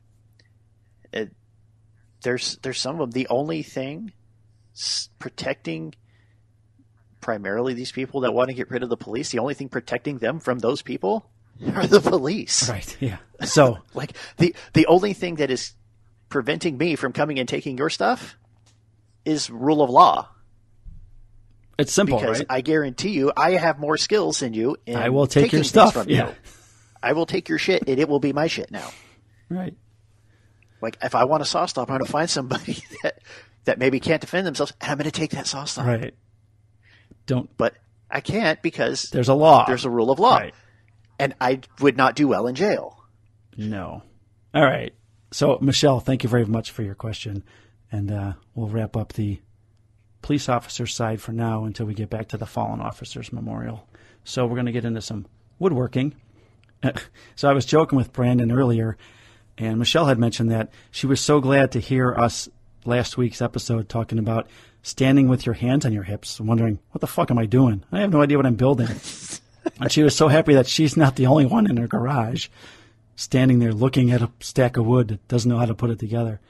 There's some of them. The only thing protecting primarily these people that want to get rid of the police, the only thing protecting them from those people are the police. Right, yeah. So, like, the only thing that is preventing me from coming and taking your stuff is rule of law. It's simple, because right? I guarantee you, I have more skills than you. In I will take your stuff from you. I will take your shit, and it will be my shit now. Right. Like, if I want a saw stop, I'm going to find somebody that maybe can't defend themselves, and I'm going to take that saw stop. Right. But I can't because there's a law. There's a rule of law. Right. And I would not do well in jail. No. All right. So, Michelle, thank you very much for your question. And we'll wrap up the police officer side for now until we get back to the Fallen Officers Memorial. So we're going to get into some woodworking. So I was joking with Brandon earlier, and Michelle had mentioned that she was so glad to hear us last week's episode talking about standing with your hands on your hips, wondering, what the fuck am I doing? I have no idea what I'm building. And she was so happy that she's not the only one in her garage standing there looking at a stack of wood that doesn't know how to put it together.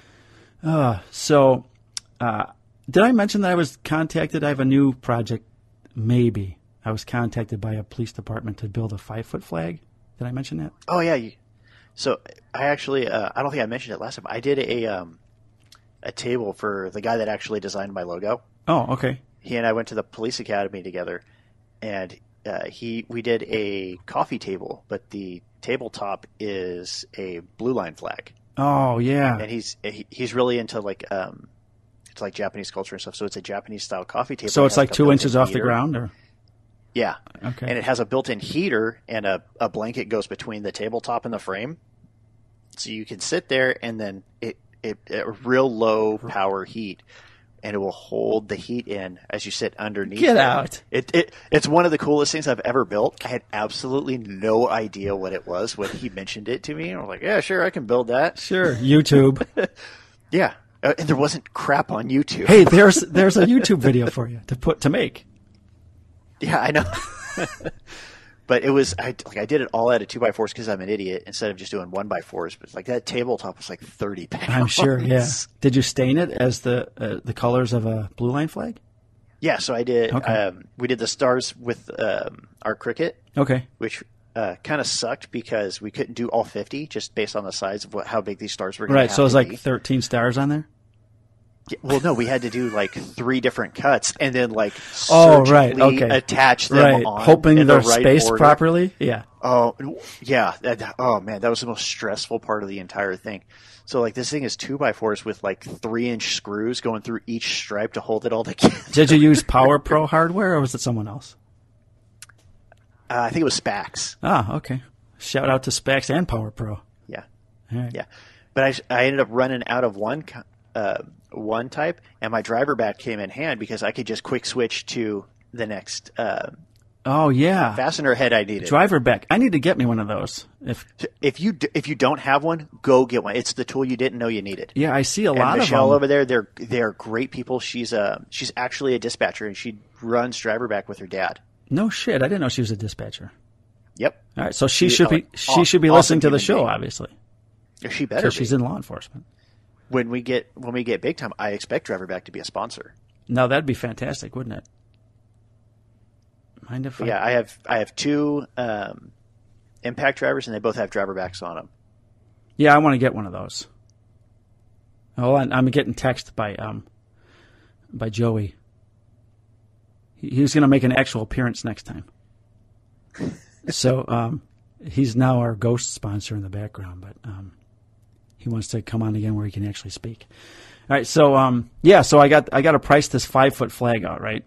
So did I mention that I was contacted? I have a new project, maybe. I was contacted by a police department to build a 5-foot flag. Did I mention that? Oh, yeah. So I actually, I don't think I mentioned it last time. I did a table for the guy that actually designed my logo. Oh, okay. He and I went to the police academy together, and we did a coffee table, but the tabletop is a blue line flag. Oh, yeah. And he's really into it's like Japanese culture and stuff. So it's a Japanese style coffee table. So it's like 2 inches off the ground, or? Yeah. Okay. And it has a built-in heater, and a blanket goes between the tabletop and the frame. So you can sit there, and then it real low power heat, and it will hold the heat in as you sit underneath. Get out. It's one of the coolest things I've ever built. I had absolutely no idea what it was when he mentioned it to me. And I was like, yeah, sure, I can build that. Sure. YouTube. Yeah. And there wasn't crap on YouTube. Hey, there's a YouTube video for you to make. Yeah, I know. But it was I did it all out of 2x4s because I'm an idiot instead of just doing 1x4s. But like that tabletop was like 30 pounds. I'm sure. Yeah. Did you stain it as the colors of a blue line flag? Yeah. So I did. Okay. We did the stars with our Cricut. Okay. Which kind of sucked because we couldn't do all 50 just based on the size of how big these stars were going to be. Right. So it was like 13 stars on there. Yeah, well, no, we had to do like 3 different cuts and then like surgically attach them on, hoping in they're the right spaced order. properly. Yeah. Oh, yeah. Oh man, that was the most stressful part of the entire thing. So like this thing is 2x4s with like 3-inch screws going through each stripe to hold it all together. Did you use Power Pro hardware or was it someone else? I think it was Spax. Ah, okay. Shout out to Spax and Power Pro. Yeah. All right. Yeah. But I ended up running out of one type, and my driver back came in hand because I could just quick switch to the next Oh yeah, fastener head I needed. Driver back. I need to get me one of those. If you don't have one, go get one. It's the tool you didn't know you needed. Yeah, I see a lot of them. Michelle over there, they're great people. She's actually a dispatcher, and she runs driver back with her dad. No shit, I didn't know she was a dispatcher. Yep. All right, so she should be awesome listening to the human show, being. obviously, She better because be. she's in law enforcement. When we get big time, I expect Driverback to be a sponsor. No, that'd be fantastic, wouldn't it? Mind if But yeah, I have two impact drivers, and they both have Driverbacks on them. Yeah, I want to get one of those. Oh, I'm getting text by Joey. He's going to make an actual appearance next time. So he's now our ghost sponsor in the background, but he wants to come on again where he can actually speak. All right, so so I got to price this 5-foot flag out, right?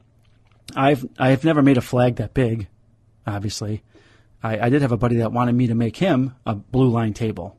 I've never made a flag that big, obviously. I did have a buddy that wanted me to make him a blue line table,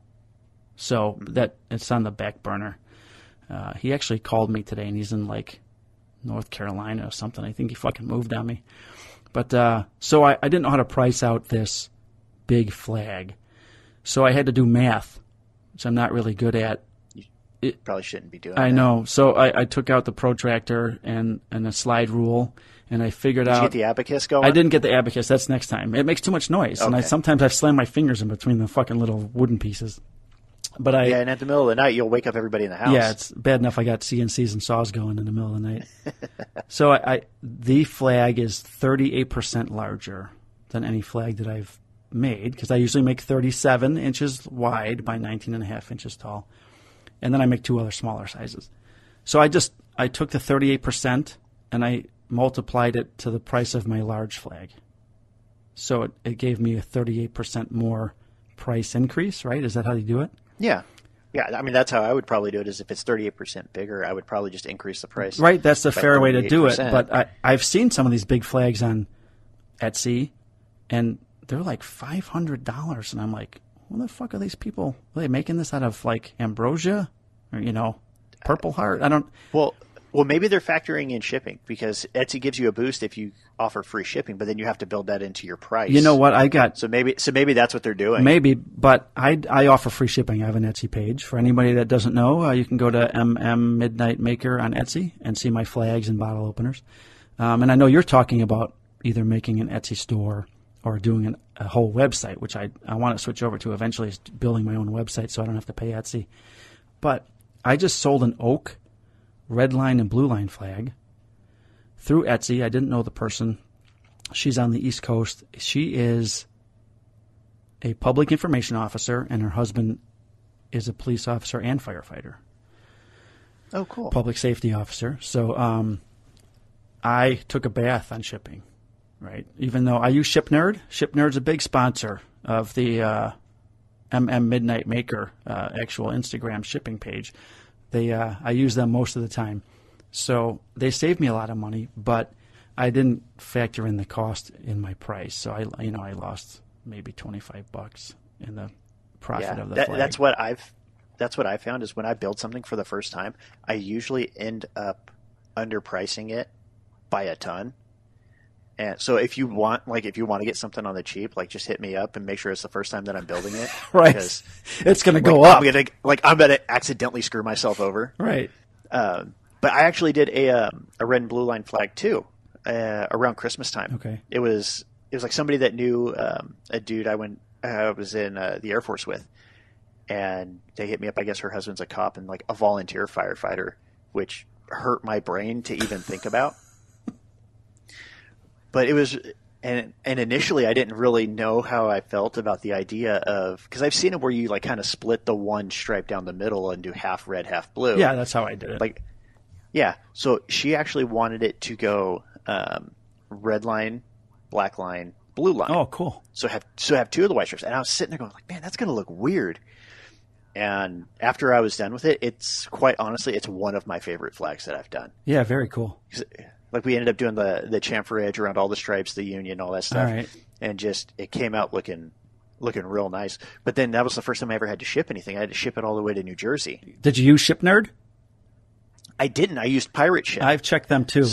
so that it's on the back burner. He actually called me today, and he's in like North Carolina or something. I think he fucking moved on me. But so I didn't know how to price out this big flag, so I had to do math, which I'm not really good at. Probably shouldn't be doing I that. know. So I took out the protractor and a slide rule, and I figured Did out. you get the abacus going? I didn't get the abacus. That's next time. It makes too much noise, and Okay. sometimes I slam my fingers in between the fucking little wooden pieces. But Yeah, and at the middle of the night, you'll wake up everybody in the house. yeah, it's bad enough I got CNCs and saws going in the middle of the night. So the flag is 38% larger than any flag that I've made, because I usually make 37 inches wide by 19.5 inches tall, and then I make two other smaller sizes. So I took the 38% and I multiplied it to the price of my large flag. So it gave me a 38% more price increase, right? Is that how you do it? Yeah. Yeah, I mean, that's how I would probably do it, is if it's 38% bigger, I would probably just increase the price. Right, that's the by fair way to do it. 38%. But I've seen some of these big flags on Etsy, and they're like $500, and I'm like, what the fuck are these people? Are they making this out of like ambrosia or Purple Heart? I don't. Well, maybe they're factoring in shipping, because Etsy gives you a boost if you offer free shipping, but then you have to build that into your price. You know what? I got So maybe that's what they're doing. maybe, but I offer free shipping. I have an Etsy page. For anybody that doesn't know, you can go to Midnight Maker on Etsy and see my flags and bottle openers. And I know you're talking about either making an Etsy store or doing a whole website, which I want to switch over to eventually, is building my own website so I don't have to pay Etsy. But I just sold an oak, red line, and blue line flag through Etsy. I didn't know the person. She's on the East Coast. She is a public information officer, and her husband is a police officer and firefighter. Oh, cool. Public safety officer. So I took a bath on shipping, right? Even though I use ShipNerd. ShipNerd's a big sponsor of the Midnight Maker actual Instagram shipping page. I use them most of the time. So they saved me a lot of money, but I didn't factor in the cost in my price. So I lost maybe $25 in the profit of the flag. That's what I found, is when I build something for the first time, I usually end up underpricing it by a ton. And so if you want to get something on the cheap, like, just hit me up and make sure it's the first time that I'm building it. Right. Because it's going to go up. I'm gonna accidentally screw myself over. Right. But I actually did a red and blue line flag too, around Christmas time. Okay. It was like somebody that knew a dude I was in the Air Force with, and they hit me up. I guess her husband's a cop and like a volunteer firefighter, which hurt my brain to even think about. But it was, and initially I didn't really know how I felt about the idea of, because I've seen it where you like kind of split the one stripe down the middle and do half red, half blue. Yeah, that's how I did it. Like, yeah. So she actually wanted it to go red line, black line, blue line. Oh, cool. So have two of the white strips. And I was sitting there going like, man, that's going to look weird. And after I was done with it, it's quite honestly, it's one of my favorite flags that I've done. Yeah, very cool. Like, we ended up doing the chamfer edge around all the stripes, the Union, all that stuff. All right. And just, it came out looking real nice. But then that was the first time I ever had to ship anything. I had to ship it all the way to New Jersey. Did you use ShipNerd? I didn't. I used Pirate Ship. I've checked them too.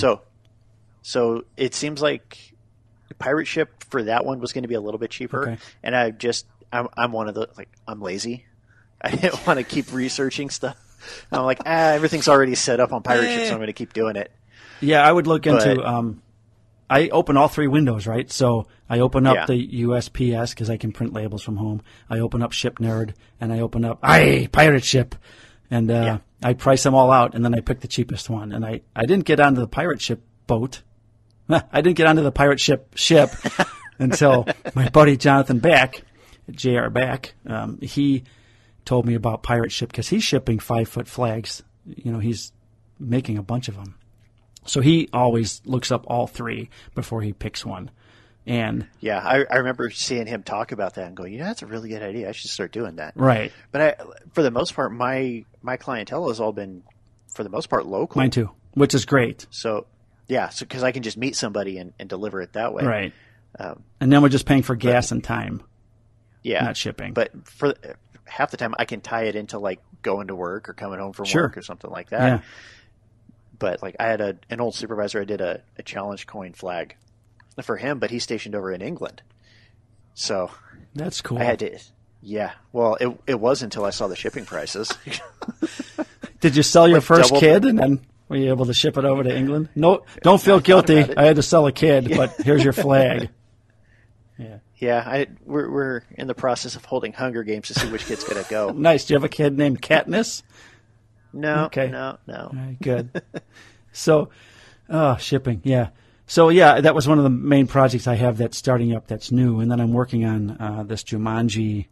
So it seems like Pirate Ship for that one was going to be a little bit cheaper. Okay. And I'm one of the, like, I'm lazy. I didn't want to keep researching stuff. I'm like, everything's already set up on Pirate Ship, so I'm going to keep doing it. Yeah, I would look into I open all three windows, right? So I open up Yeah. the USPS because I can print labels from home. I open up Ship Nerd, and I open up Pirate Ship, and I price them all out, and then I pick the cheapest one. And I didn't get onto the pirate ship boat. I didn't get onto the pirate ship until my buddy Jonathan Back, J.R. Back, he told me about pirate ship because he's shipping 5-foot flags. You know, he's making a bunch of them. So he always looks up all three before he picks one. And Yeah, I remember seeing him talk about that and going, that's a really good idea. I should start doing that. right, But for the most part, my clientele has all been, for the most part, local. mine too, which is great. So, yeah, because I can just meet somebody and deliver it that way. Right. And then we're just paying for gas and time, Yeah. not shipping. But for half the time, I can tie it into like going to work or coming home from Sure. work or something like that. Yeah. But like I had an old supervisor, I did a challenge coin flag for him, but he's stationed over in England. So That's cool. I had to, yeah. Well, it was until I saw the shipping prices. Did you sell your Like first double- kid and then were you able to ship it over to England? No, don't feel guilty. about it. I had to sell a kid, but here's your flag. Yeah. Yeah, we're in the process of holding Hunger Games to see which kid's going to go. Nice. Do you have a kid named Katniss? No, Okay. no. All right, good. So, shipping, yeah. So, yeah, that was one of the main projects I have that's starting up that's new. And then I'm working on this Jumanji.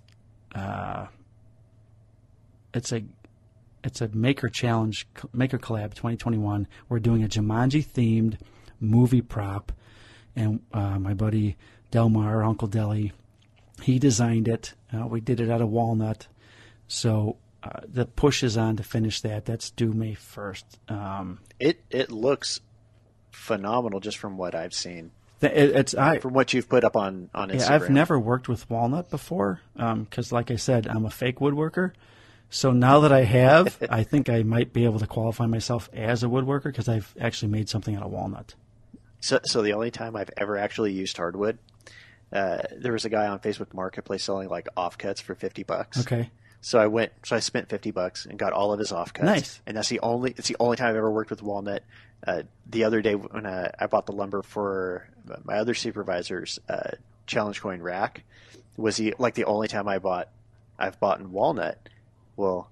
It's a Maker Challenge, Maker Collab 2021. We're doing a Jumanji-themed movie prop. And my buddy Delmar, Uncle Deli, he designed it. We did it out of walnut. So the push is on to finish that. That's due May 1st. It looks phenomenal just from what I've seen. From what you've put up on Instagram. Yeah, I've never worked with walnut before because, like I said, I'm a fake woodworker. So now that I have, I think I might be able to qualify myself as a woodworker because I've actually made something out of walnut. So the only time I've ever actually used hardwood, there was a guy on Facebook Marketplace selling like offcuts for $50. Okay. So I spent $50 and got all of his offcuts. Nice. And it's the only time I've ever worked with walnut. The other day when I bought the lumber for my other supervisor's challenge coin rack was the only time I've bought in walnut. Well,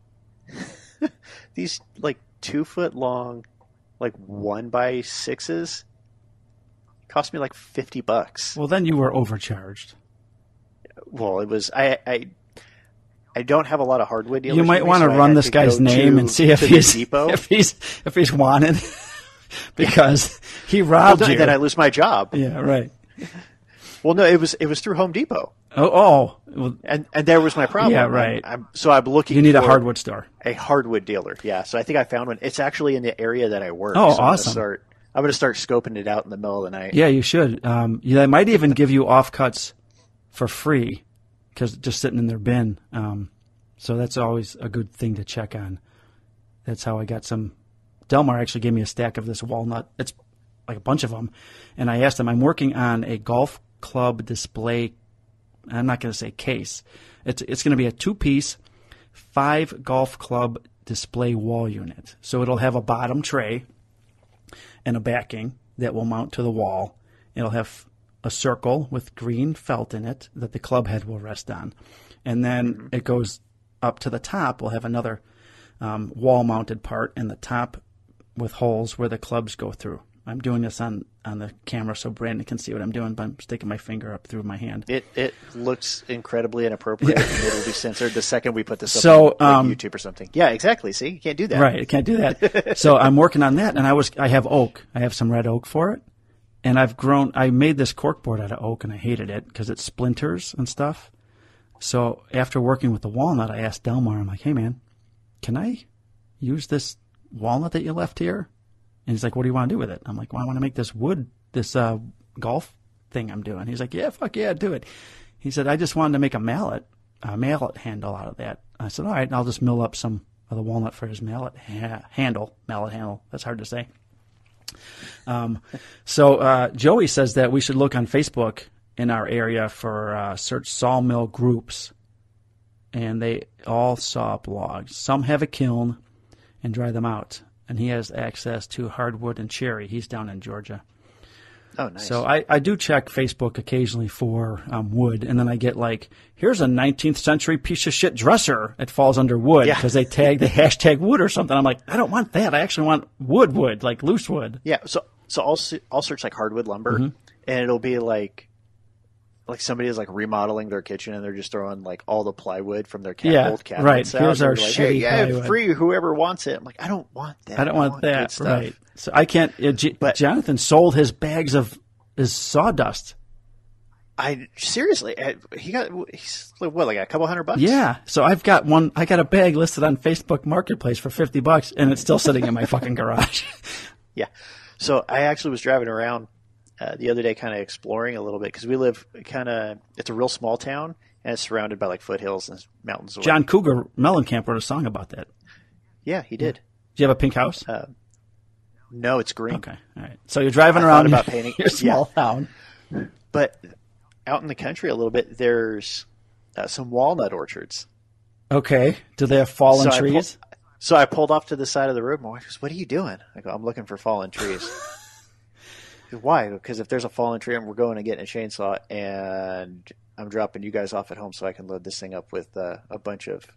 these like 2-foot long, like 1x6s cost me like $50. Well, then you were overcharged. Well, it was I don't have a lot of hardwood dealers. You might want to run this guy's name and see if he's wanted because he robbed you. Then I lose my job. Yeah, right. Well, no, it was through Home Depot. Oh, well, And there was my problem. Yeah, right. I'm looking. you need a for hardwood store. a hardwood dealer. Yeah, so I think I found one. It's actually in the area that I work. Oh, so awesome. I'm going to start scoping it out in the middle of the night. Yeah, you should. They might even give you offcuts for free because just sitting in their bin. So that's always a good thing to check on. That's how I got some. Delmar actually gave me a stack of this walnut. It's like a bunch of them. And I asked him, I'm working on a golf club display. I'm not going to say case. It's going to be a 2-piece 5 golf club display wall unit. So it'll have a bottom tray and a backing that will mount to the wall. It'll have a circle with green felt in it that the club head will rest on. And then it goes up to the top. We'll have another wall-mounted part in the top with holes where the clubs go through. I'm doing this on the camera so Brandon can see what I'm doing, but I'm sticking my finger up through my hand. It looks incredibly inappropriate, and it will be censored the second we put this up So, on like, YouTube or something. Yeah, exactly. See, you can't do that. Right, I can't do that. So I'm working on that, and I have oak. I have some red oak for it, and I made this corkboard out of oak, and I hated it because it splinters and stuff. So after working with the walnut, I asked Delmar, I'm like, hey man, can I use this walnut that you left here? And he's like, what do you want to do with it? I'm like, well, I want to make this golf thing I'm doing. He's like, yeah, fuck yeah, do it. He said, I just wanted to make a mallet handle out of that. I said, all right, I'll just mill up some of the walnut for his mallet handle. That's hard to say. So Joey says that we should look on Facebook in our area for search sawmill groups. And they all saw blogs. Some have a kiln and dry them out. And he has access to hardwood and cherry. He's down in Georgia. Oh, nice. So I do check Facebook occasionally for wood, and then I get like, here's a 19th century piece of shit dresser. It falls under wood because they hashtag wood or something. I'm like, I don't want that. I actually want wood, like loose wood. Yeah. So I'll search like hardwood lumber, and it'll be like somebody is like remodeling their kitchen and they're just throwing like all the plywood from their old cabinets out. Here's our like, shitty plywood. Free whoever wants it. I'm like, I don't want that. I don't want that. Right. So I can't. But Jonathan sold his bags of his sawdust. Seriously, he's what, like a couple $100? Yeah. So I got a bag listed on Facebook Marketplace for $50, and it's still sitting in my fucking garage. Yeah. So I actually was driving around the other day, kind of exploring a little bit, because we live it's a real small town, and it's surrounded by like foothills and mountains. John Cougar Mellencamp wrote a song about that. Yeah, he did. Do you have a pink house? No, it's green. Okay, all right. So you're driving around about painting your small town, but out in the country a little bit, there's some walnut orchards. Okay. Do they have fallen trees? So I pulled off to the side of the road. My wife goes, "What are you doing?" I go, "I'm looking for fallen trees." Why? Because if there's a fallen tree, we're going to get a chainsaw, and I'm dropping you guys off at home so I can load this thing up with a bunch of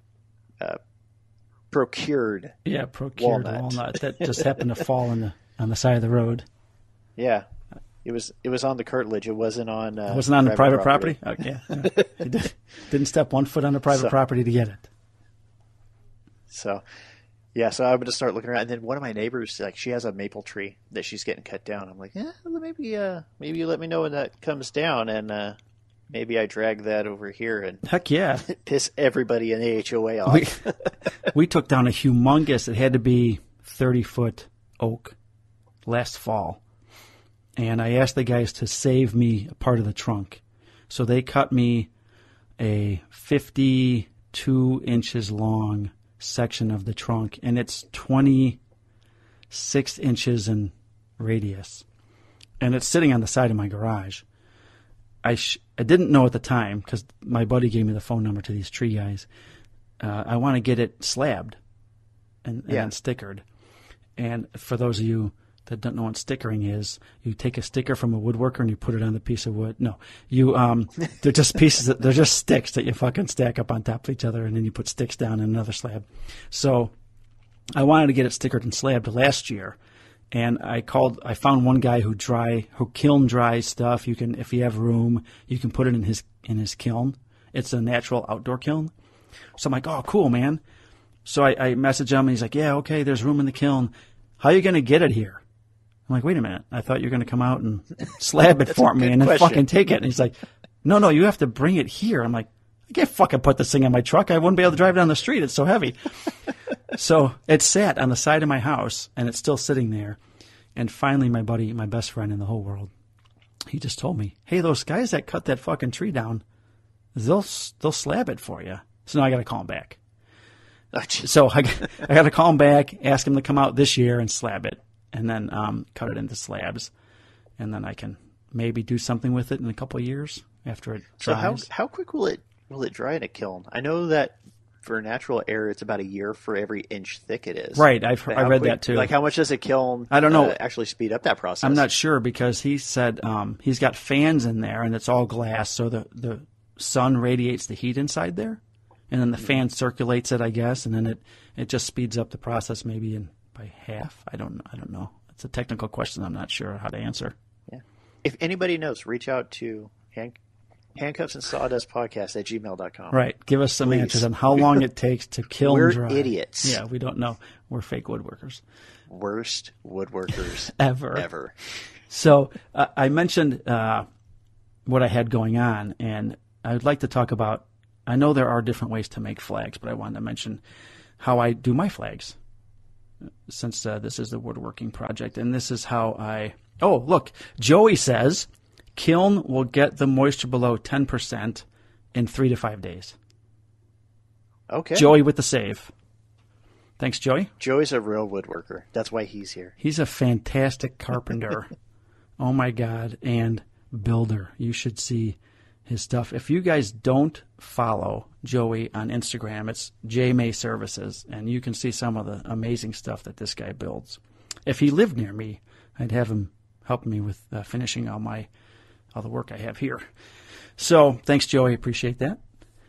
procured walnut that just happened to fall on the side of the road. Yeah, it was on the curtilage. It wasn't on. It wasn't on the private property. Okay, yeah. Didn't step 1 foot on the private property to get it. So. Yeah, so I'm going to start looking around. And then one of my neighbors, like, she has a maple tree that she's getting cut down. I'm like, maybe you let me know when that comes down, and maybe I drag that over here and heck yeah, piss everybody in the HOA off. We took down a humongous, it had to be 30-foot oak last fall. And I asked the guys to save me a part of the trunk. So they cut me a 52 inches long section of the trunk, and it's 26 inches in radius, and it's sitting on the side of my garage. I didn't know at the time, because my buddy gave me the phone number to these tree guys. I want to get it slabbed and stickered. And for those of you that don't know what stickering is, you take a sticker from a woodworker and you put it on the piece of wood. No, they're just pieces. They're just sticks that you fucking stack up on top of each other, and then you put sticks down in another slab. So I wanted to get it stickered and slabbed last year, and I found one guy who kiln dries stuff. You can, if you have room, you can put it in his kiln. It's a natural outdoor kiln. So I'm like, oh, cool, man. So I message him, and he's like, yeah, okay, there's room in the kiln. How are you going to get it here? I'm like, wait a minute. I thought you were going to come out and slab it for me and then fucking take it. And he's like, no, you have to bring it here. I'm like, I can't fucking put this thing in my truck. I wouldn't be able to drive down the street. It's so heavy. So it sat on the side of my house, and it's still sitting there. And finally, my buddy, my best friend in the whole world, he just told me, hey, those guys that cut that fucking tree down, they'll slab it for you. So now I got to call him back. So I got to call him back, ask him to come out this year and slab it, and then cut it into slabs, and then I can maybe do something with it in a couple of years after it dries. So how quick will it dry in a kiln? I know that for natural air, it's about a year for every inch thick it is. Right, I read that too. Like, how much does a kiln? I don't know. Actually speed up that process. I'm not sure, because he said he's got fans in there, and it's all glass, so the sun radiates the heat inside there. And then the fan circulates it, I guess, and then it just speeds up the process maybe by half. I don't know. It's a technical question I'm not sure how to answer. Yeah. If anybody knows, reach out to Handcuffs and Sawdust Podcast at gmail.com. Right. Give us some answers on how long it takes to kiln dry. We're idiots. Yeah, we don't know. We're fake woodworkers. Worst woodworkers ever. So I mentioned what I had going on, and I would like to talk about, I know there are different ways to make flags, but I wanted to mention how I do my flags, since this is the woodworking project. And this is how oh, look, Joey says kiln will get the moisture below 10% in 3 to 5 days. Okay. Joey with the save. Thanks, Joey. Joey's a real woodworker. That's why he's here. He's a fantastic carpenter. Oh, my God. And builder. You should see his stuff. If you guys don't follow Joey on Instagram, it's JMay Services, and you can see some of the amazing stuff that this guy builds. If he lived near me, I'd have him helping me with finishing all the work I have here. So thanks, Joey. Appreciate that.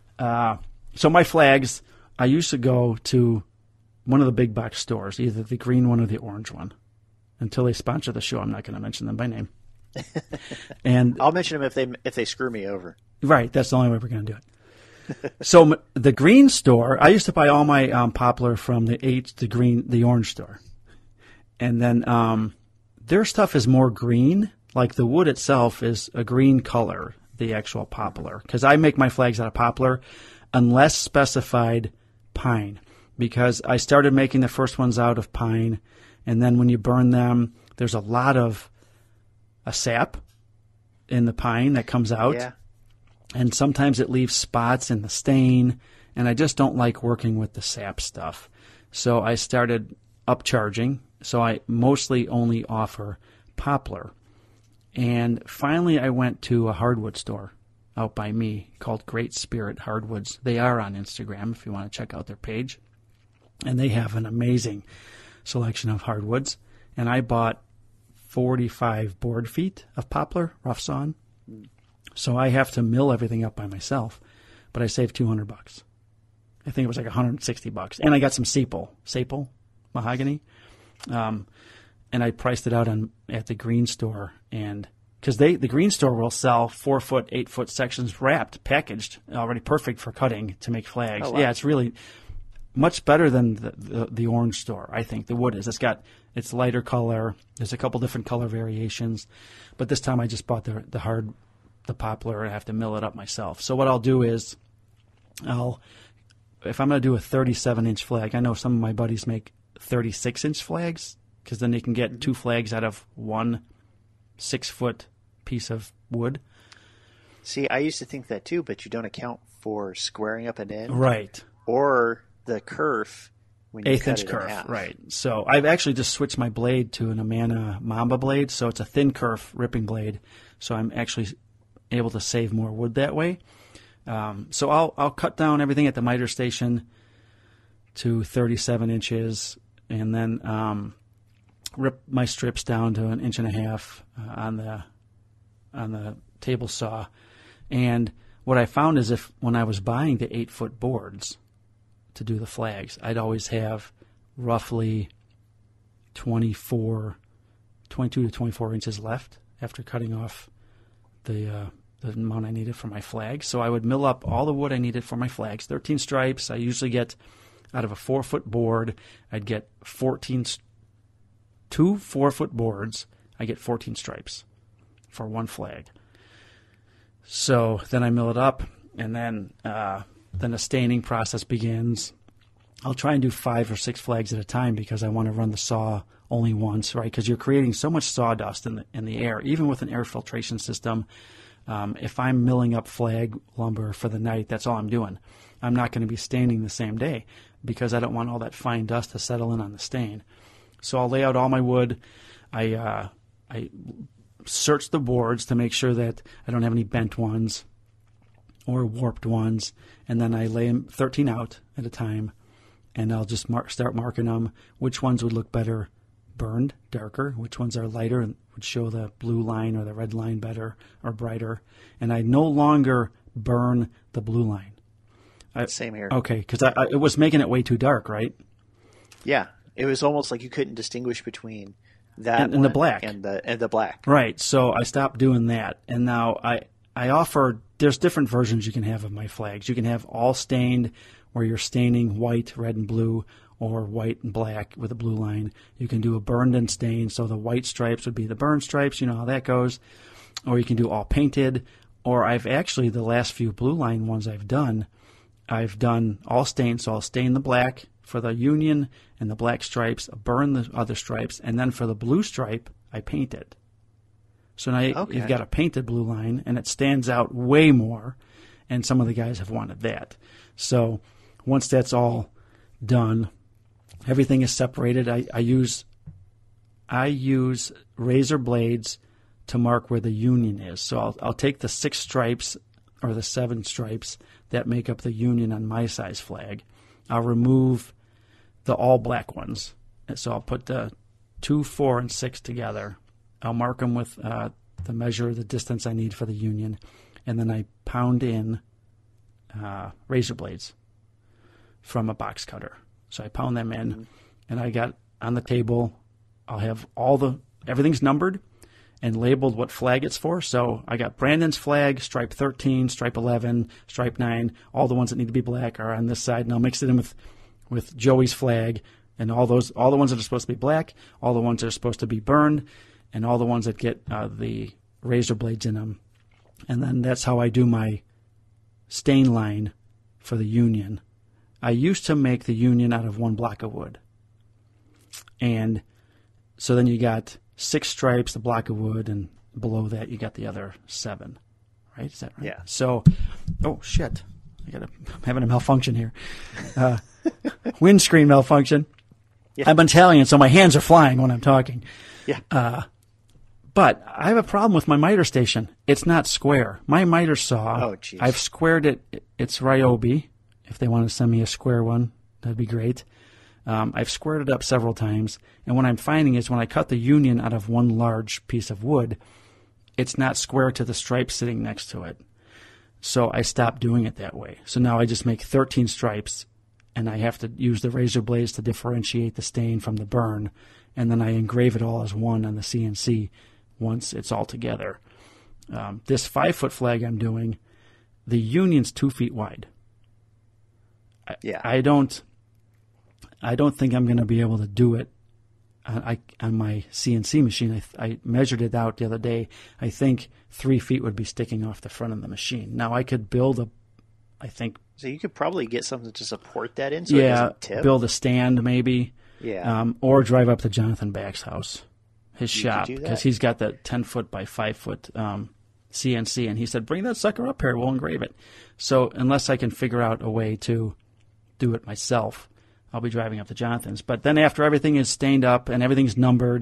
So my flags, I used to go to one of the big box stores, either the green one or the orange one. Until they sponsor the show, I'm not going to mention them by name. And I'll mention them if they screw me over. Right, that's the only way we're going to do it. So the green store, I used to buy all my poplar from the orange store, and then their stuff is more green. Like the wood itself is a green color, the actual poplar, because I make my flags out of poplar, unless specified pine, because I started making the first ones out of pine, and then when you burn them, there's a lot of sap in the pine that comes out. Yeah. And sometimes it leaves spots in the stain, and I just don't like working with the sap stuff. So I started upcharging, so I mostly only offer poplar. And finally I went to a hardwood store out by me called Great Spirit Hardwoods. They are on Instagram if you want to check out their page. And they have an amazing selection of hardwoods. And I bought 45 board feet of poplar, rough sawn. So I have to mill everything up by myself, but I saved $200. I think it was like $160, and I got some sapel mahogany, and I priced it out at the green store, and because the green store will sell 4-foot, 8-foot sections wrapped, packaged, already perfect for cutting to make flags. Oh, wow. Yeah, it's really much better than the orange store. I think the wood is. It's lighter color. There's a couple different color variations, but this time I just bought the poplar, and I have to mill it up myself. So what I'll do is, if I'm going to do a 37-inch flag, I know some of my buddies make 36-inch flags, because then they can get 2 flags out of one 6-foot piece of wood. See, I used to think that too, but you don't account for squaring up an end. Right. Or the kerf when you cut 1/8-inch it in kerf, half. right. So I've actually just switched my blade to an Amana Mamba blade, so it's a thin kerf ripping blade, so I'm actually able to save more wood that way. So I'll cut down everything at the miter station to 37 inches, and then rip my strips down to 1.5 inches on the table saw. And what I found is when I was buying the 8-foot boards to do the flags, I'd always have roughly 22 to 24 inches left after cutting off the amount I needed for my flags. So I would mill up all the wood I needed for my flags, 13 stripes. I usually get, out of a 4-foot board, I'd get 2 4-foot boards. I get 14 stripes for one flag. So then I mill it up, and then the staining process begins. I'll try and do 5 or 6 flags at a time because I want to run the saw only once, right? Because you're creating so much sawdust in the air, even with an air filtration system. If I'm milling up flag lumber for the night, that's all I'm doing. I'm not going to be staining the same day because I don't want all that fine dust to settle in on the stain. So I'll lay out all my wood. I search the boards to make sure that I don't have any bent ones or warped ones, and then I lay them 13 out at a time, and I'll just start marking them, which ones would look better burned, darker, which ones are lighter and would show the blue line or the red line better or brighter. And I no longer burn the blue line. Same here. Okay, because it was making it way too dark, right? Yeah, it was almost like you couldn't distinguish between that and the black and the black. Right. So I stopped doing that, and now I offer. There's different versions you can have of my flags. You can have all stained, where you're staining white, red, and blue, or white and black with a blue line. You can do a burned and stained, so the white stripes would be the burned stripes. You know how that goes. Or you can do all painted. Or I've actually, the last few blue line ones I've done all stained. So I'll stain the black for the union and the black stripes, burn the other stripes, and then for the blue stripe, I paint it. So now you've got a painted blue line, and it stands out way more, and some of the guys have wanted that. So once that's all done, everything is separated. I use razor blades to mark where the union is. So I'll take the 6 stripes or the 7 stripes that make up the union on my size flag. I'll remove the all black ones. So I'll put the 2, 4, and 6 together, I'll mark them with the measure, the distance I need for the union, and then I pound in razor blades from a box cutter. So I pound them in, and I got on the table, I'll have everything's numbered and labeled what flag it's for. So I got Brandon's flag, stripe 13, stripe 11, stripe 9. All the ones that need to be black are on this side, and I'll mix it in with Joey's flag, and all the ones that are supposed to be black, all the ones that are supposed to be burned, and all the ones that get the razor blades in them. And then that's how I do my stain line for the union. I used to make the union out of one block of wood. And so then you got 6 stripes, the block of wood, and below that you got the other 7. Right? Is that right? Yeah. So, oh, shit. I'm having a malfunction here. Windscreen malfunction. Yeah. I'm Italian, so my hands are flying when I'm talking. Yeah. But I have a problem with my miter station. It's not square. My miter saw, I've squared it. It's Ryobi. If they want to send me a square one, that'd be great. I've squared it up several times, and what I'm finding is when I cut the union out of one large piece of wood, it's not square to the stripe sitting next to it. So I stopped doing it that way. So now I just make 13 stripes, and I have to use the razor blades to differentiate the stain from the burn, and then I engrave it all as one on the CNC once it's all together. This 5-foot flag I'm doing, the union's 2 feet wide. Yeah. I don't think I'm going to be able to do it on my CNC machine. I measured it out the other day. I think 3 feet would be sticking off the front of the machine. Now I could build so you could probably get something to support that in so it doesn't tip? Build a stand maybe. Yeah. Or drive up to Jonathan Back's house, his shop, because he's got the 10-foot by 5-foot CNC, and he said, bring that sucker up here, we'll engrave it. So unless I can figure out a way to do it myself, I'll be driving up to Jonathan's. But then after everything is stained up and everything's numbered,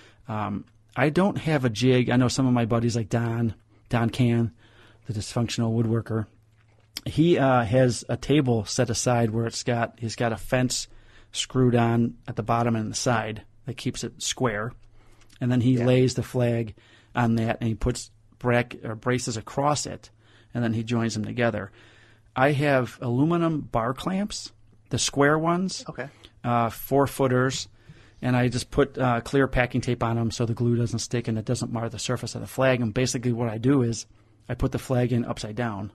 I don't have a jig. I know some of my buddies like Don Can, the dysfunctional woodworker, he has a table set aside where he's got a fence screwed on at the bottom and the side that keeps it square. And then he lays the flag on that, and he puts braces across it, and then he joins them together. I have aluminum bar clamps, the square ones, 4-footers, and I just put clear packing tape on them so the glue doesn't stick and it doesn't mar the surface of the flag. And basically what I do is I put the flag in upside down.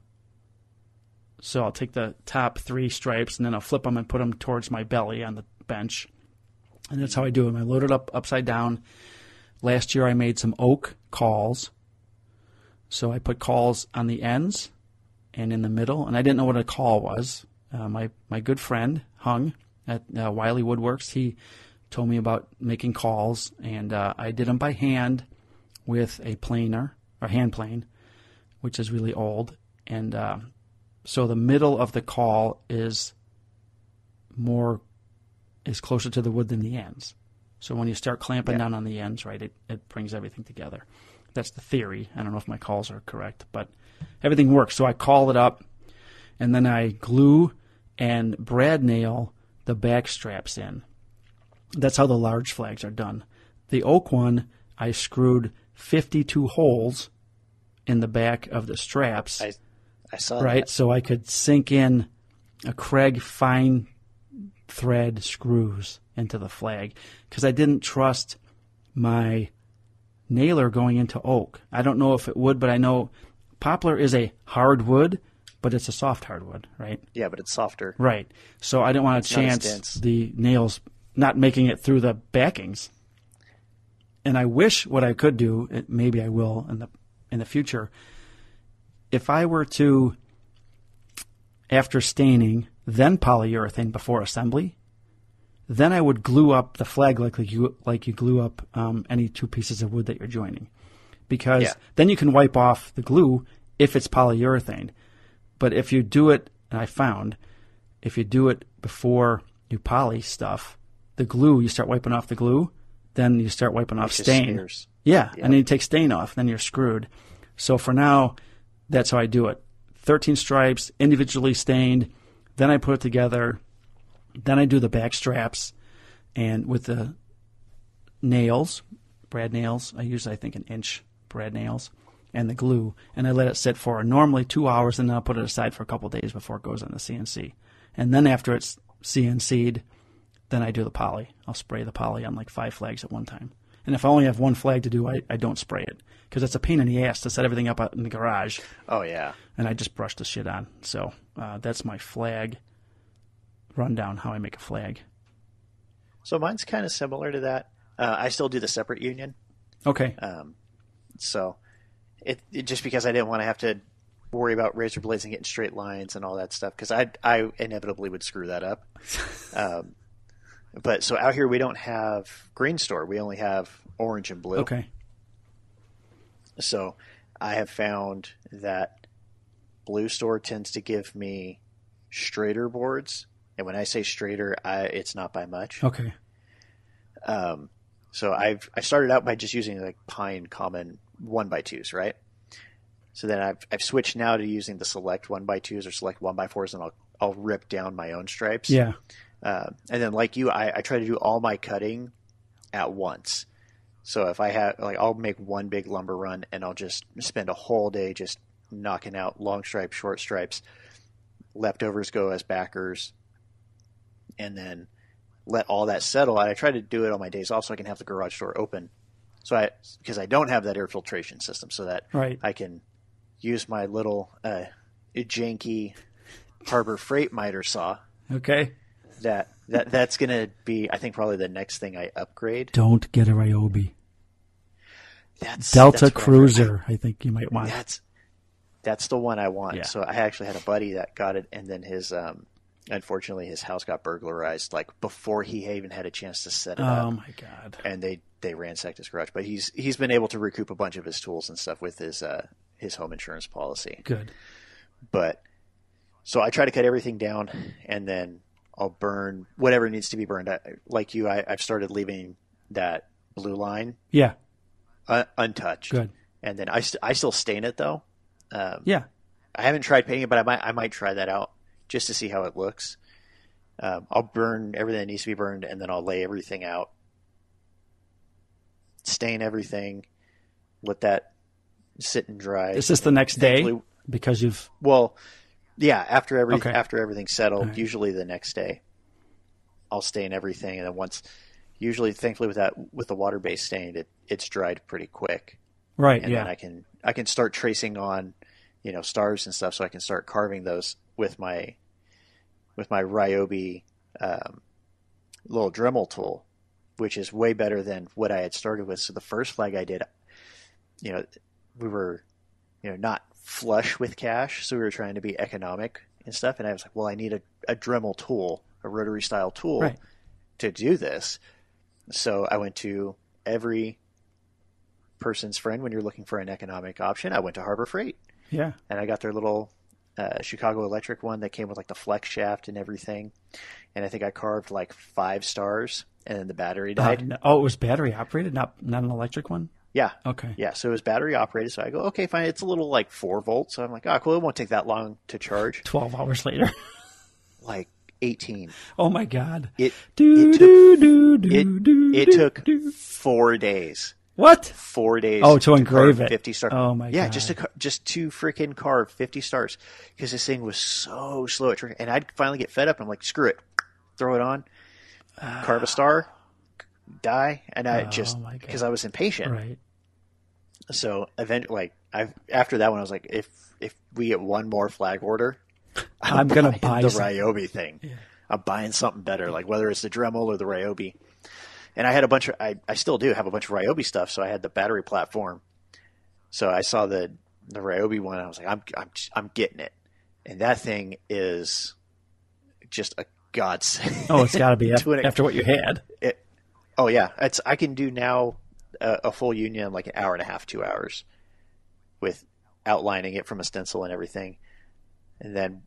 So I'll take the top 3 stripes, and then I'll flip them and put them towards my belly on the bench. And that's how I do them. I load it up upside down. Last year I made some oak cawls. So I put cawls on the ends and in the middle, and I didn't know what a cawl was. My good friend, Hung, at Wiley Woodworks, he told me about making cawls, and I did them by hand with a planer, or hand plane, which is really old. And so the middle of the cawl is closer to the wood than the ends. So when you start clamping down on the ends, right, it brings everything together. That's the theory. I don't know if my calls are correct, but everything works. So I cawl it up, and then I glue and brad nail the back straps in. That's how the large flags are done. The oak one, I screwed 52 holes in the back of the straps. I saw right, that. So I could sink in a Kreg fine thread screws into the flag, because I didn't trust my nailer going into oak. I don't know if it would, but I know poplar is a hardwood, but it's a soft hardwood, right? Yeah, but it's softer. Right. So I didn't want to chance the nails not making it through the backings. And I wish what I could do, maybe I will in the future, if I were to, after staining, then polyurethane before assembly, then I would glue up the flag like you glue up any 2 pieces of wood that you're joining. Because then you can wipe off the glue if it's polyurethane. But if you do it, and I found, if you do it before you poly stuff, the glue, you start wiping off the glue, then you start wiping off stain. Yeah, and then you take stain off, then you're screwed. So for now, that's how I do it. 13 stripes, individually stained, then I put it together, then I do the back straps, and with the nails, brad nails. I use, I think, 1 inch brad nails and the glue, and I let it sit for normally 2 hours, and then I'll put it aside for a couple of days before it goes on the CNC. And then after it's CNC'd, then I do the poly. I'll spray the poly on like 5 flags at one time. And if I only have 1 flag to do, I don't spray it, because it's a pain in the ass to set everything up out in the garage. Oh, yeah. And I just brush the shit on. So that's my flag rundown, how I make a flag. So mine's kind of similar to that. I still do the separate union. Okay. So it just because I didn't want to have to worry about razor blades and getting straight lines and all that stuff, because I inevitably would screw that up. But so out here we don't have green store. We only have orange and blue. Okay. So I have found that blue store tends to give me straighter boards. And when I say straighter, it's not by much. Okay. So I started out by just using like pine common 1x2s, right? So then I've switched now to using the select 1x2s or select 1x4s, and I'll rip down my own stripes. Yeah. And then like you, I try to do all my cutting at once. So if I have, like, I'll make one big lumber run, and I'll just spend a whole day just knocking out long stripes, short stripes. Leftovers go as backers, and then let all that settle. I try to do it on my days off so I can have the garage door open. So because I don't have that air filtration system, so that right. I can use my little janky Harbor Freight miter saw. Okay. That's going to be, I think, probably the next thing I upgrade. Don't get a Ryobi. That's Delta Cruiser, I think you might want. That's the one I want. Yeah. So I actually had a buddy that got it, and then unfortunately his house got burglarized like before he even had a chance to set it up. Oh my God. And they ransacked his garage, but he's been able to recoup a bunch of his tools and stuff with his home insurance policy. Good. But so I try to cut everything down, and then I'll burn whatever needs to be burned. Like you, I've started leaving that blue line Yeah. Untouched. Good. And then I still stain it though. Yeah. I haven't tried painting it, but I might try that out just to see how it looks. I'll burn everything that needs to be burned, and then I'll lay everything out, stain everything, let that sit and dry. Is this the next day? Because you've after Okay. after everything's settled, right. usually the next day, I'll stain everything, and then usually thankfully with the water based stain, it's dried pretty quick. right. And Yeah. then I can start tracing on, stars and stuff, so I can start carving those with my Ryobi little Dremel tool, which is way better than what I had started with. So the first flag I did, we were, not flush with cash, so we were trying to be economic and stuff. And I was like, well, I need a Dremel tool, a rotary style tool Right. to do this. So I went to every person's friend when you're looking for an economic option. I went to Harbor Freight, Yeah. and I got their little Chicago Electric one that came with like the flex shaft and everything. And I think I carved like 5 stars, and then the battery died. It was battery operated, not an electric one? Yeah. Okay. Yeah. So it was battery operated. So I go, okay, fine. It's a little like 4 volts. So I'm like, oh, cool. It won't take that long to charge. 12 hours later. Like 18. Oh my God. It took 4 days. What? 4 days. Oh, to engrave carve it. 50 stars. Oh my Yeah, God. just to freaking carve 50 stars, because this thing was so slow at tricking. And I'd finally get fed up. I'm like, screw it, throw it on, carve a star, die, and I because I was impatient. Right. So eventually, after that one, I was like, if we get one more flag order, I'm gonna buy the something. Ryobi thing. Yeah. I'm buying something better, like whether it's the Dremel or the Ryobi. And I had a bunch of, I still do have a bunch of Ryobi stuff. So I had the battery platform. So I saw the Ryobi one. I was like, I'm getting it. And that thing is just a godsend. Oh, it's got to be after what you had. Oh yeah, I can do now a full union in like an hour and a half, 2 hours, with outlining it from a stencil and everything. And then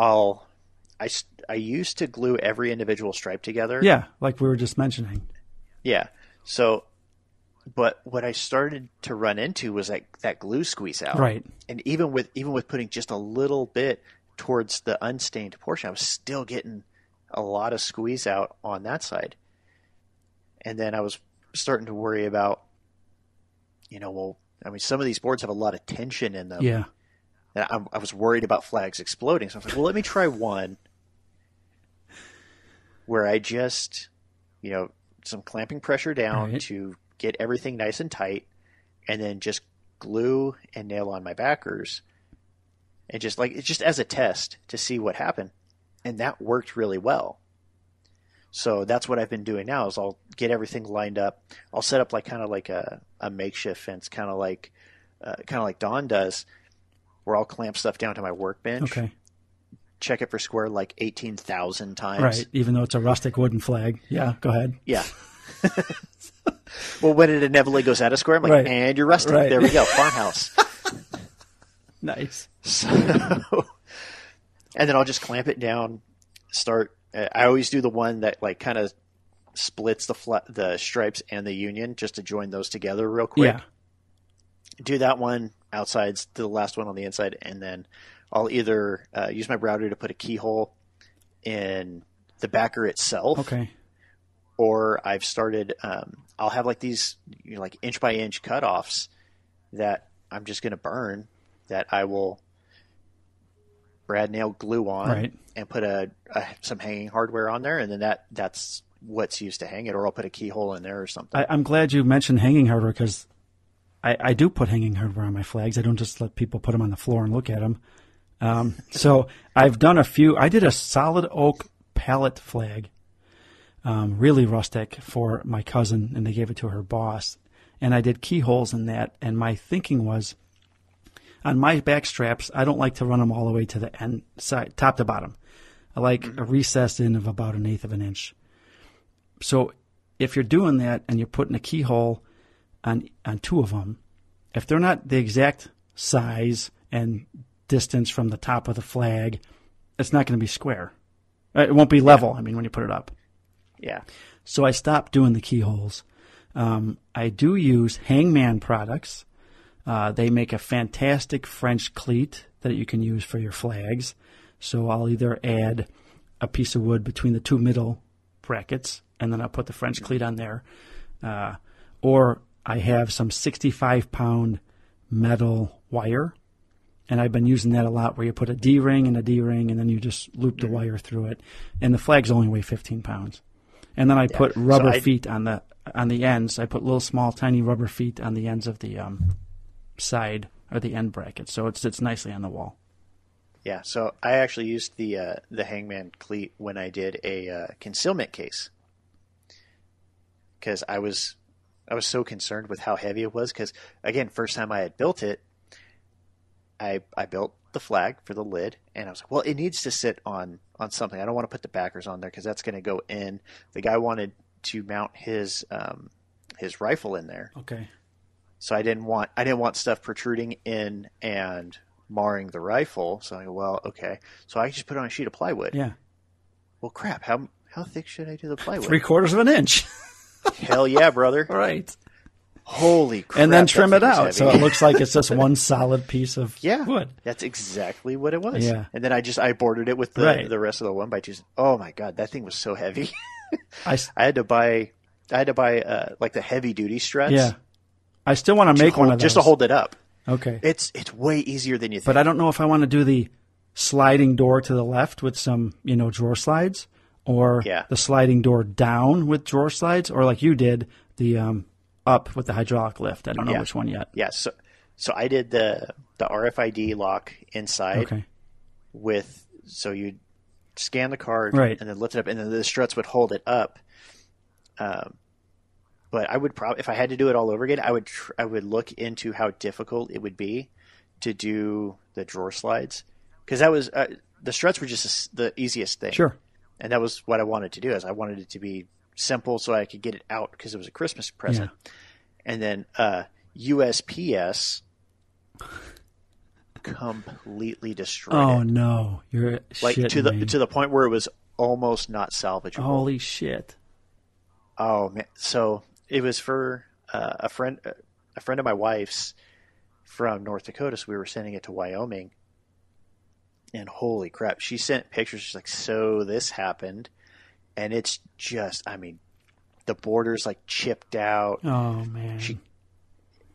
I used to glue every individual stripe together. Yeah, like we were just mentioning. Yeah. So, but what I started to run into was that glue squeeze out. Right. And even with putting just a little bit towards the unstained portion, I was still getting a lot of squeeze out on that side. And then I was starting to worry about well, I mean, some of these boards have a lot of tension in them. Yeah. And I was worried about flags exploding. So I was like, well, let me try one where I just, some clamping pressure down to get everything nice and tight, and then just glue and nail on my backers, and just as a test to see what happened. And that worked really well. So that's what I've been doing now is I'll get everything lined up. I'll set up kind of like a makeshift fence, kind of like Dawn does, where I'll clamp stuff down to my workbench. Okay. Check it for square 18,000 times. Right, even though it's a rustic wooden flag. Yeah, go ahead. Yeah. Well, when it inevitably goes out of square, I'm like, and you're rustic. Right. There we go, farmhouse. Nice. So, and then I'll just clamp it down, start. I always do the one that kind of splits the stripes and the union just to join those together real quick. Yeah. Do that one outside to the last one on the inside, and then I'll either use my router to put a keyhole in the backer itself. Okay. Or I've started, I'll have these, inch by inch cutoffs that I'm just going to burn, that I will brad nail glue on and put some hanging hardware on there. And then that's what's used to hang it, or I'll put a keyhole in there or something. I'm glad you mentioned hanging hardware, because I do put hanging hardware on my flags. I don't just let people put them on the floor and look at them. So I've done a few. I did a solid oak pallet flag, really rustic, for my cousin, and they gave it to her boss. And I did keyholes in that. And my thinking was, on my back straps, I don't like to run them all the way to the end side, top to bottom. I like a recessed in of about 1/8 of an inch. So if you're doing that and you're putting a keyhole on two of them, if they're not the exact size and distance from the top of the flag, it's not going to be square. It won't be level, I mean, when you put it up. Yeah. So I stopped doing the keyholes. I do use Hangman products. They make a fantastic French cleat that you can use for your flags. So I'll either add a piece of wood between the two middle brackets, and then I'll put the French cleat on there. Or I have some 65-pound metal wire, and I've been using that a lot, where you put a D-ring and a D-ring, and then you just loop the wire through it. And the flags only weigh 15 pounds. And then I put rubber feet on the ends. I put little small tiny rubber feet on the ends of the side or the end bracket, so it sits nicely on the wall. Yeah, so I actually used the Hangman cleat when I did a concealment case, because I was so concerned with how heavy it was. Because again, first time I had built it, I built the flag for the lid, and I was like, well, it needs to sit on something. I don't want to put the backers on there because that's going to go in. The guy wanted to mount his rifle in there. Okay. So I didn't want stuff protruding in and marring the rifle. So I go, well, okay. So I just put it on a sheet of plywood. Yeah. Well, crap. How thick should I do the plywood? 3/4 of an inch. Hell yeah, brother. Right. Holy crap. And then trim it out so it looks like it's just one solid piece of wood. That's exactly what it was. Yeah. And then I boarded it with the rest of the 1x2s. Oh my God, that thing was so heavy. I had to buy the heavy duty struts. Yeah. I still want to make one of those. Just to hold it up. Okay. It's way easier than you think. But I don't know if I want to do the sliding door to the left with some, drawer slides, or the sliding door down with drawer slides, or like you did, the up with the hydraulic lift. I don't know which one yet. Yeah. So I did the RFID lock inside. Okay. So you scan the card and then lift it up, and then the struts would hold it up. But I would if I had to do it all over again, I would look into how difficult it would be to do the drawer slides, because that was the struts were just the easiest thing. Sure. And that was what I wanted to do. Is I wanted it to be simple so I could get it out because it was a Christmas present. Yeah. And then USPS completely destroyed it. Oh no, you're to the point where it was almost not salvageable. Holy shit! Oh man, so. It was for a friend of my wife's from North Dakota, so we were sending it to Wyoming. And holy crap, she sent pictures. She's like, so this happened. And it's just, the border's chipped out. Oh, man.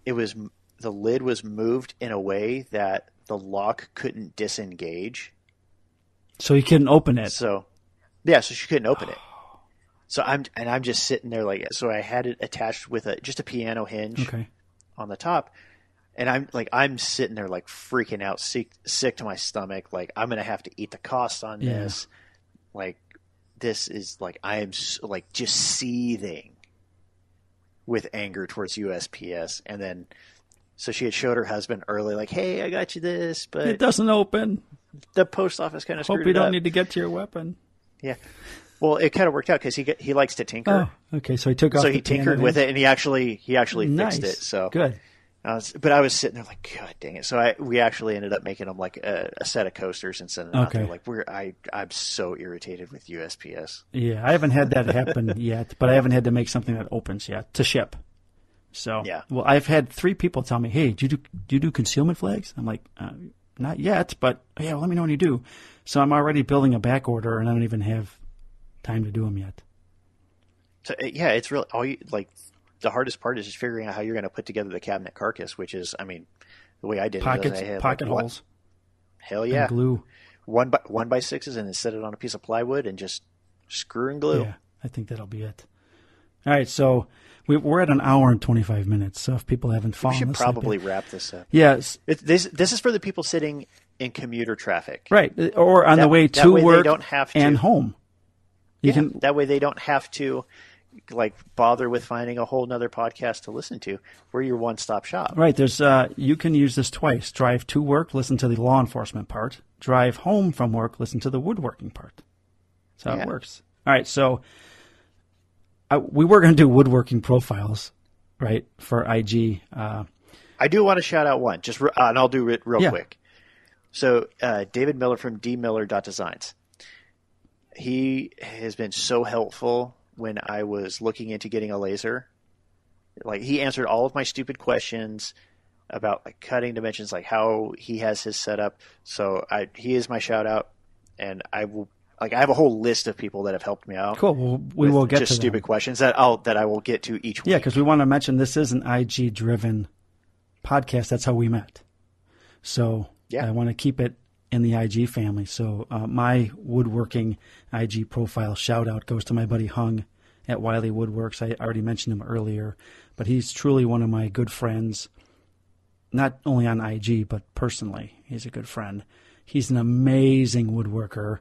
the lid was moved in a way that the lock couldn't disengage. So you couldn't open it. So she couldn't open it. So I'm just sitting there so I had it attached with just a piano hinge on the top. And I'm sitting there like freaking out, sick to my stomach. Like, I'm going to have to eat the cost on this. Like, this is like, I am like just seething with anger towards USPS. And then, so she had showed her husband early, like, hey, I got you this, but it doesn't open. The post office kind of screwed it up. Hope you don't need to get to your weapon. Yeah. Well, it kind of worked out because he likes to tinker. Oh, okay. So he took off. So he tinkered with it, and he actually nice. fixed it. So good. But I was sitting there like, God dang it! So we actually ended up making him like a set of coasters and sending them out there. Like I'm so irritated with USPS. Yeah, I haven't had that happen yet, but I haven't had to make something that opens yet to ship. So yeah. Well, I've had 3 people tell me, "Hey, do you do concealment flags?" I'm like, not yet, but yeah, let me know when you do. So I'm already building a back order, and I don't even have time to do them yet. So yeah, it's really the hardest part is just figuring out how you're going to put together the cabinet carcass, which is, I mean, the way I did pocket holes. Hell yeah, and glue 1x6s, and then set it on a piece of plywood and just screw and glue. Yeah, I think that'll be it. All right, so we're at an hour and 25 minutes. So if people haven't fallen asleep, we should probably wrap this up. Yes, this is for the people sitting in commuter traffic, right, or on the way to work they don't have to. And home. That way they don't have to like bother with finding a whole nother podcast to listen to. We're your one-stop shop. Right. There's you can use this twice. Drive to work, listen to the law enforcement part. Drive home from work, listen to the woodworking part. That's how it works. All right. So we were going to do woodworking profiles, right, for IG. I do want to shout out one, and I'll do it real quick. So David Miller from dmiller.designs. He has been so helpful when I was looking into getting a laser. Like, he answered all of my stupid questions about like cutting dimensions, like how he has his setup. So he is my shout out, and I have a whole list of people that have helped me out. Cool. Well, we will get just to stupid questions that I will get to each week. Yeah, because we want to mention this is an IG driven podcast. That's how we met. So I want to keep it in the IG family. So my woodworking IG profile shout out goes to my buddy Hung at Wiley Woodworks. I already mentioned him earlier, but he's truly one of my good friends, not only on IG, but personally. He's a good friend. He's an amazing woodworker,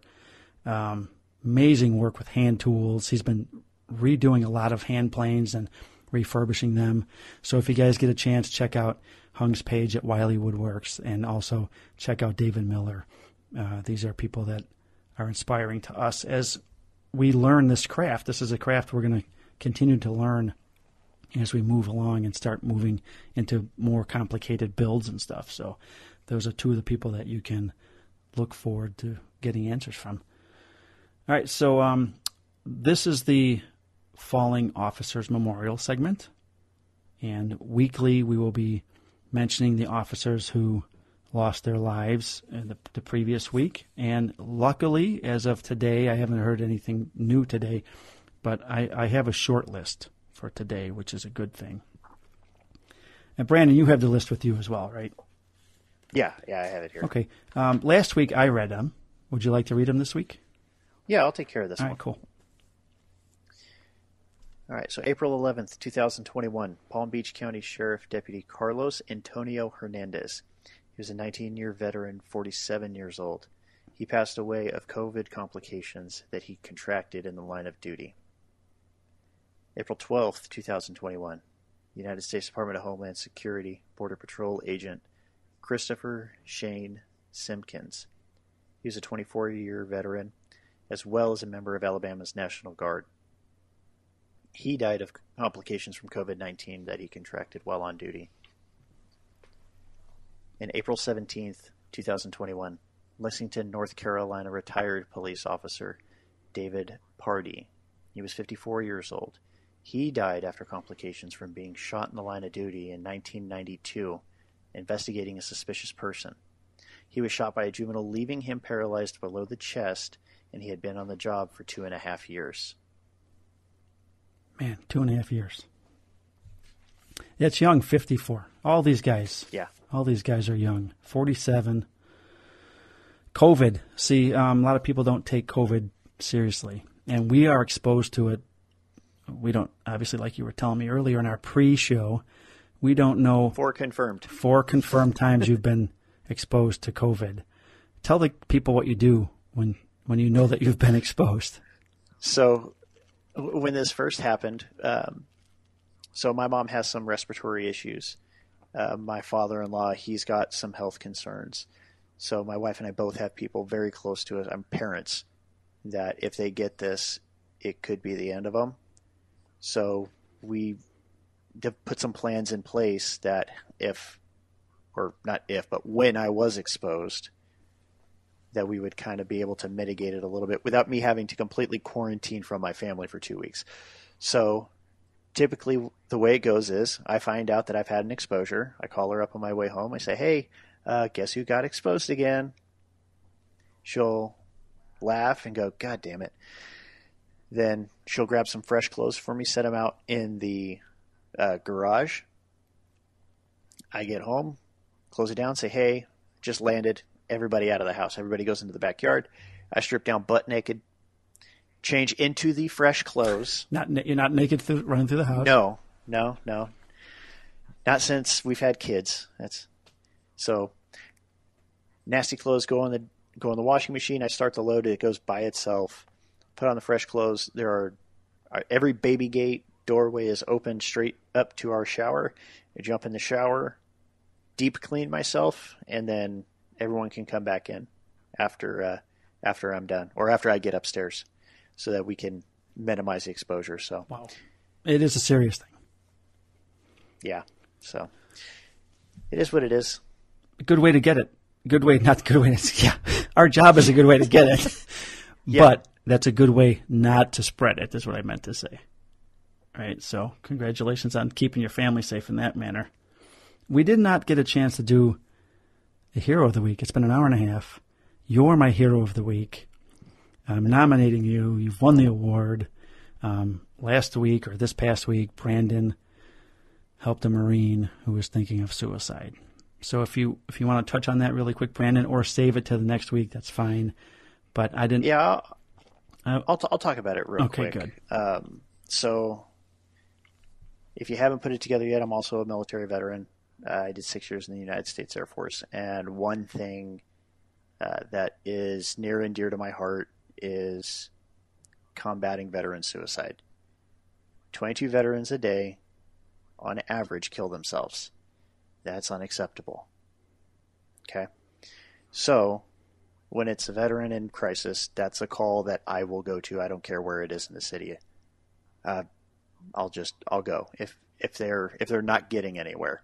amazing work with hand tools. He's been redoing a lot of hand planes and refurbishing them. So if you guys get a chance, check out Hung's page at Wiley Woodworks, and also check out David Miller. These are people that are inspiring to us as we learn this craft. This is a craft we're going to continue to learn as we move along and start moving into more complicated builds and stuff. So those are 2 of the people that you can look forward to getting answers from. All right, so this is the Falling Officers Memorial segment, and weekly we will be mentioning the officers who lost their lives in the previous week. And luckily, as of today, I haven't heard anything new today, but I have a short list for today, which is a good thing. And Brandon, you have the list with you as well, right? Yeah, I have it here. Okay. Last week I read them. Would you like to read them this week? Yeah, I'll take care of this one. All right, cool. All right, so April 11th, 2021, Palm Beach County Sheriff Deputy Carlos Antonio Hernandez. He was a 19-year veteran, 47 years old. He passed away of COVID complications that he contracted in the line of duty. April 12th, 2021, United States Department of Homeland Security Border Patrol agent Christopher Shane Simpkins. He was a 24-year veteran, as well as a member of Alabama's National Guard. He died of complications from COVID-19 that he contracted while on duty. And April 17th, 2021, Lexington, North Carolina retired police officer David Pardee. He was 54 years old. He died after complications from being shot in the line of duty in 1992, investigating a suspicious person. He was shot by a juvenile, leaving him paralyzed below the chest, and he had been on the job for 2.5 years. Man, 2.5 years. It's young, 54. All these guys. Yeah. All these guys are young. 47. COVID. See, a lot of people don't take COVID seriously, and we are exposed to it. We don't, obviously, like you were telling me earlier in our pre-show, we don't know. 4 confirmed. 4 confirmed times you've been exposed to COVID. Tell the people what you do when you know that you've been exposed. So when this first happened, so my mom has some respiratory issues. My father-in-law, he's got some health concerns. So my wife and I both have people very close to us. I'm parents that if they get this, it could be the end of them. So we put some plans in place that but when I was exposed, that we would kind of be able to mitigate it a little bit without me having to completely quarantine from my family for 2 weeks. So typically the way it goes is I find out that I've had an exposure. I call her up on my way home. I say, hey, guess who got exposed again? She'll laugh and go, God damn it. Then she'll grab some fresh clothes for me, set them out in the garage. I get home, close it down, say, hey, just landed. Everybody out of the house. Everybody goes into the backyard. I strip down butt naked, change into the fresh clothes. You're not naked running through the house? No. Not since we've had kids. So nasty clothes go in the washing machine. I start to load it. It goes by itself. Put on the fresh clothes. Every baby gate doorway is open straight up to our shower. I jump in the shower, deep clean myself, and then everyone can come back in after I'm done, or after I get upstairs, so that we can minimize the exposure. So, wow, it is a serious thing. Yeah, so it is what it is. A good way to get it. Yeah, our job is a good way to get it, yeah. But that's a good way not to spread it, is what I meant to say. All right, so congratulations on keeping your family safe in that manner. We did not get a chance to do a Hero of the Week. It's been an hour and a half. You're my Hero of the Week. I'm nominating you. You've won the award. Last week, or this past week, Brandon helped a Marine who was thinking of suicide. So if you want to touch on that really quick, Brandon, or save it to the next week, that's fine. But I didn't. Yeah, I'll talk about it real quick. Okay, good. So if you haven't put it together yet, I'm also a military veteran. I did 6 years in the United States Air Force, and one thing that is near and dear to my heart is combating veteran suicide. 22 veterans a day, on average, kill themselves. That's unacceptable. Okay? So, when it's a veteran in crisis, that's a call that I will go to. I don't care where it is in the city. I'll go if they're not getting anywhere.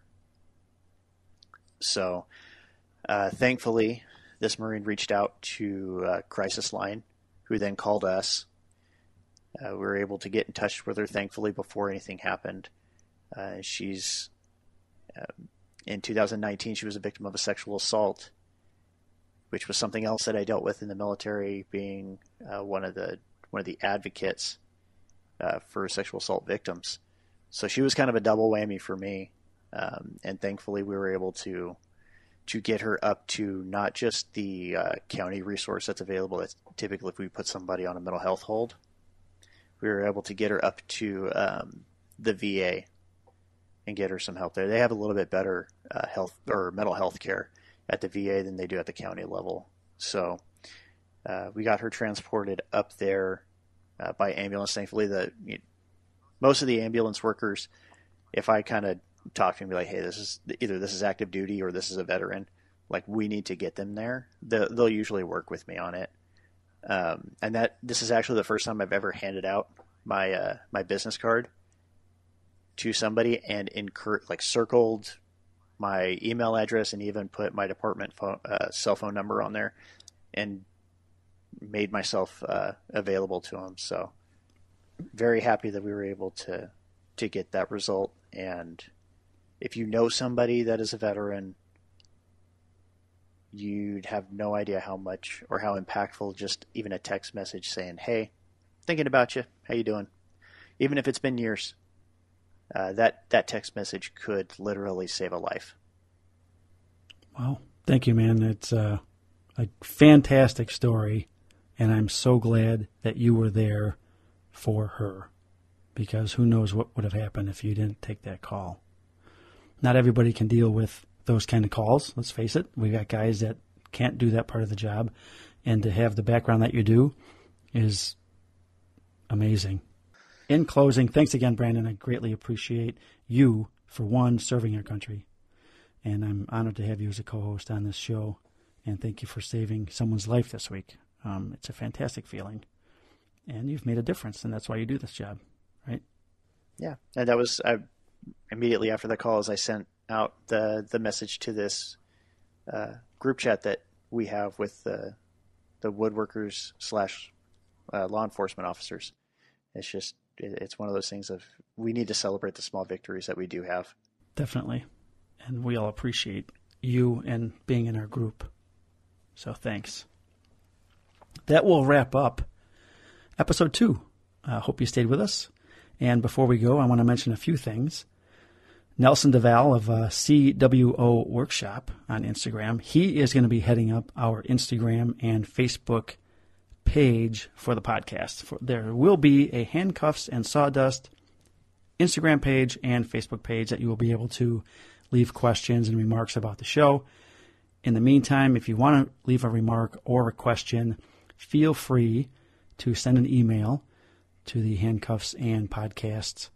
So, thankfully, this Marine reached out to Crisis Line, who then called us. We were able to get in touch with her, thankfully, before anything happened. She's in 2019, she was a victim of a sexual assault, which was something else that I dealt with in the military, being one of the advocates for sexual assault victims. So she was kind of a double whammy for me. And thankfully we were able to get her up to not just the county resource that's available. That's typically if we put somebody on a mental health hold. We were able to get her up to the VA and get her some help there. They have a little bit better health or mental health care at the VA than they do at the county level. So we got her transported up there by ambulance. Thankfully, most of the ambulance workers, if I kind of talk to them, be like, hey, this is active duty or this is a veteran, like we need to get them there. They'll usually work with me on it. And that this is actually the first time I've ever handed out my business card to somebody and circled my email address and even put my department cell phone number on there and made myself available to them. So very happy that we were able to get that result. And if you know somebody that is a veteran, you'd have no idea how much or how impactful just even a text message saying, hey, thinking about you, how you doing? Even if it's been years, that text message could literally save a life. Well, thank you, man. It's a fantastic story, and I'm so glad that you were there for her, because who knows what would have happened if you didn't take that call. Not everybody can deal with those kind of calls, let's face it. We got guys that can't do that part of the job, and to have the background that you do is amazing. In closing, thanks again, Brandon. I greatly appreciate you, for one, serving our country, and I'm honored to have you as a co-host on this show, and thank you for saving someone's life this week. It's a fantastic feeling, and you've made a difference, and that's why you do this job, right? Yeah, and that was immediately after the call, as I sent out the message to this group chat that we have with the woodworkers / law enforcement officers. It's just, it's one of those things of, we need to celebrate the small victories that we do have. Definitely. And we all appreciate you and being in our group. So thanks. That will wrap up episode 2. Hope you stayed with us. And before we go, I want to mention a few things. Nelson Duval of CWO Workshop on Instagram, he is going to be heading up our Instagram and Facebook page for the podcast. There will be a Handcuffs and Sawdust Instagram page and Facebook page that you will be able to leave questions and remarks about the show. In the meantime, if you want to leave a remark or a question, feel free to send an email to the Handcuffs and Podcasts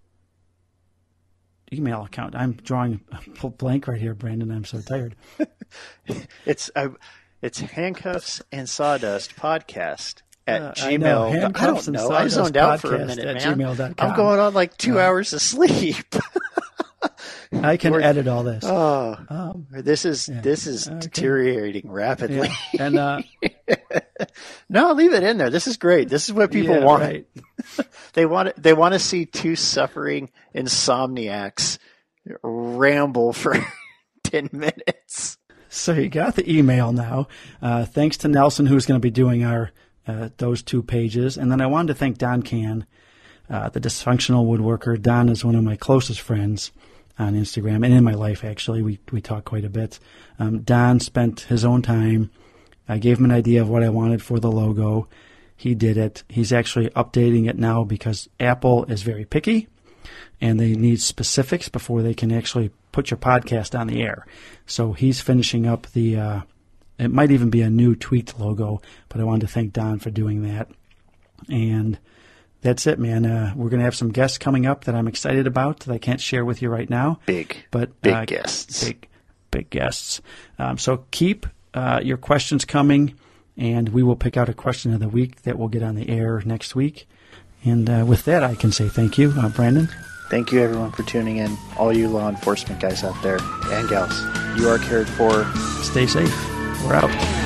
email account. I'm drawing a blank right here, Brandon. I'm so tired. It's Handcuffs and Sawdust Podcast at Gmail. I don't know. I zoned out for a minute, man. Gmail.com. I'm going on like 2 hours of sleep. I can edit all this. This is deteriorating rapidly. Yeah. And no, leave it in there. This is great. This is what people want. Right. They want to see two suffering insomniacs ramble for 10 minutes. So you got the email now. Thanks to Nelson, who's going to be doing our those 2 pages. And then I wanted to thank Don Can, the dysfunctional woodworker. Don is one of my closest friends on Instagram and in my life, actually. We talk quite a bit. Don spent his own time. I gave him an idea of what I wanted for the logo. He did it. He's actually updating it now because Apple is very picky and they need specifics before they can actually put your podcast on the air. So he's finishing up it might even be a new tweaked logo, but I wanted to thank Don for doing that. And that's it, man. We're going to have some guests coming up that I'm excited about that I can't share with you right now. Big guests. Big guests. So keep your questions coming, and we will pick out a question of the week that will get on the air next week. And with that, I can say thank you, Brandon. Thank you, everyone, for tuning in. All you law enforcement guys out there and gals, you are cared for. Stay safe. We're out.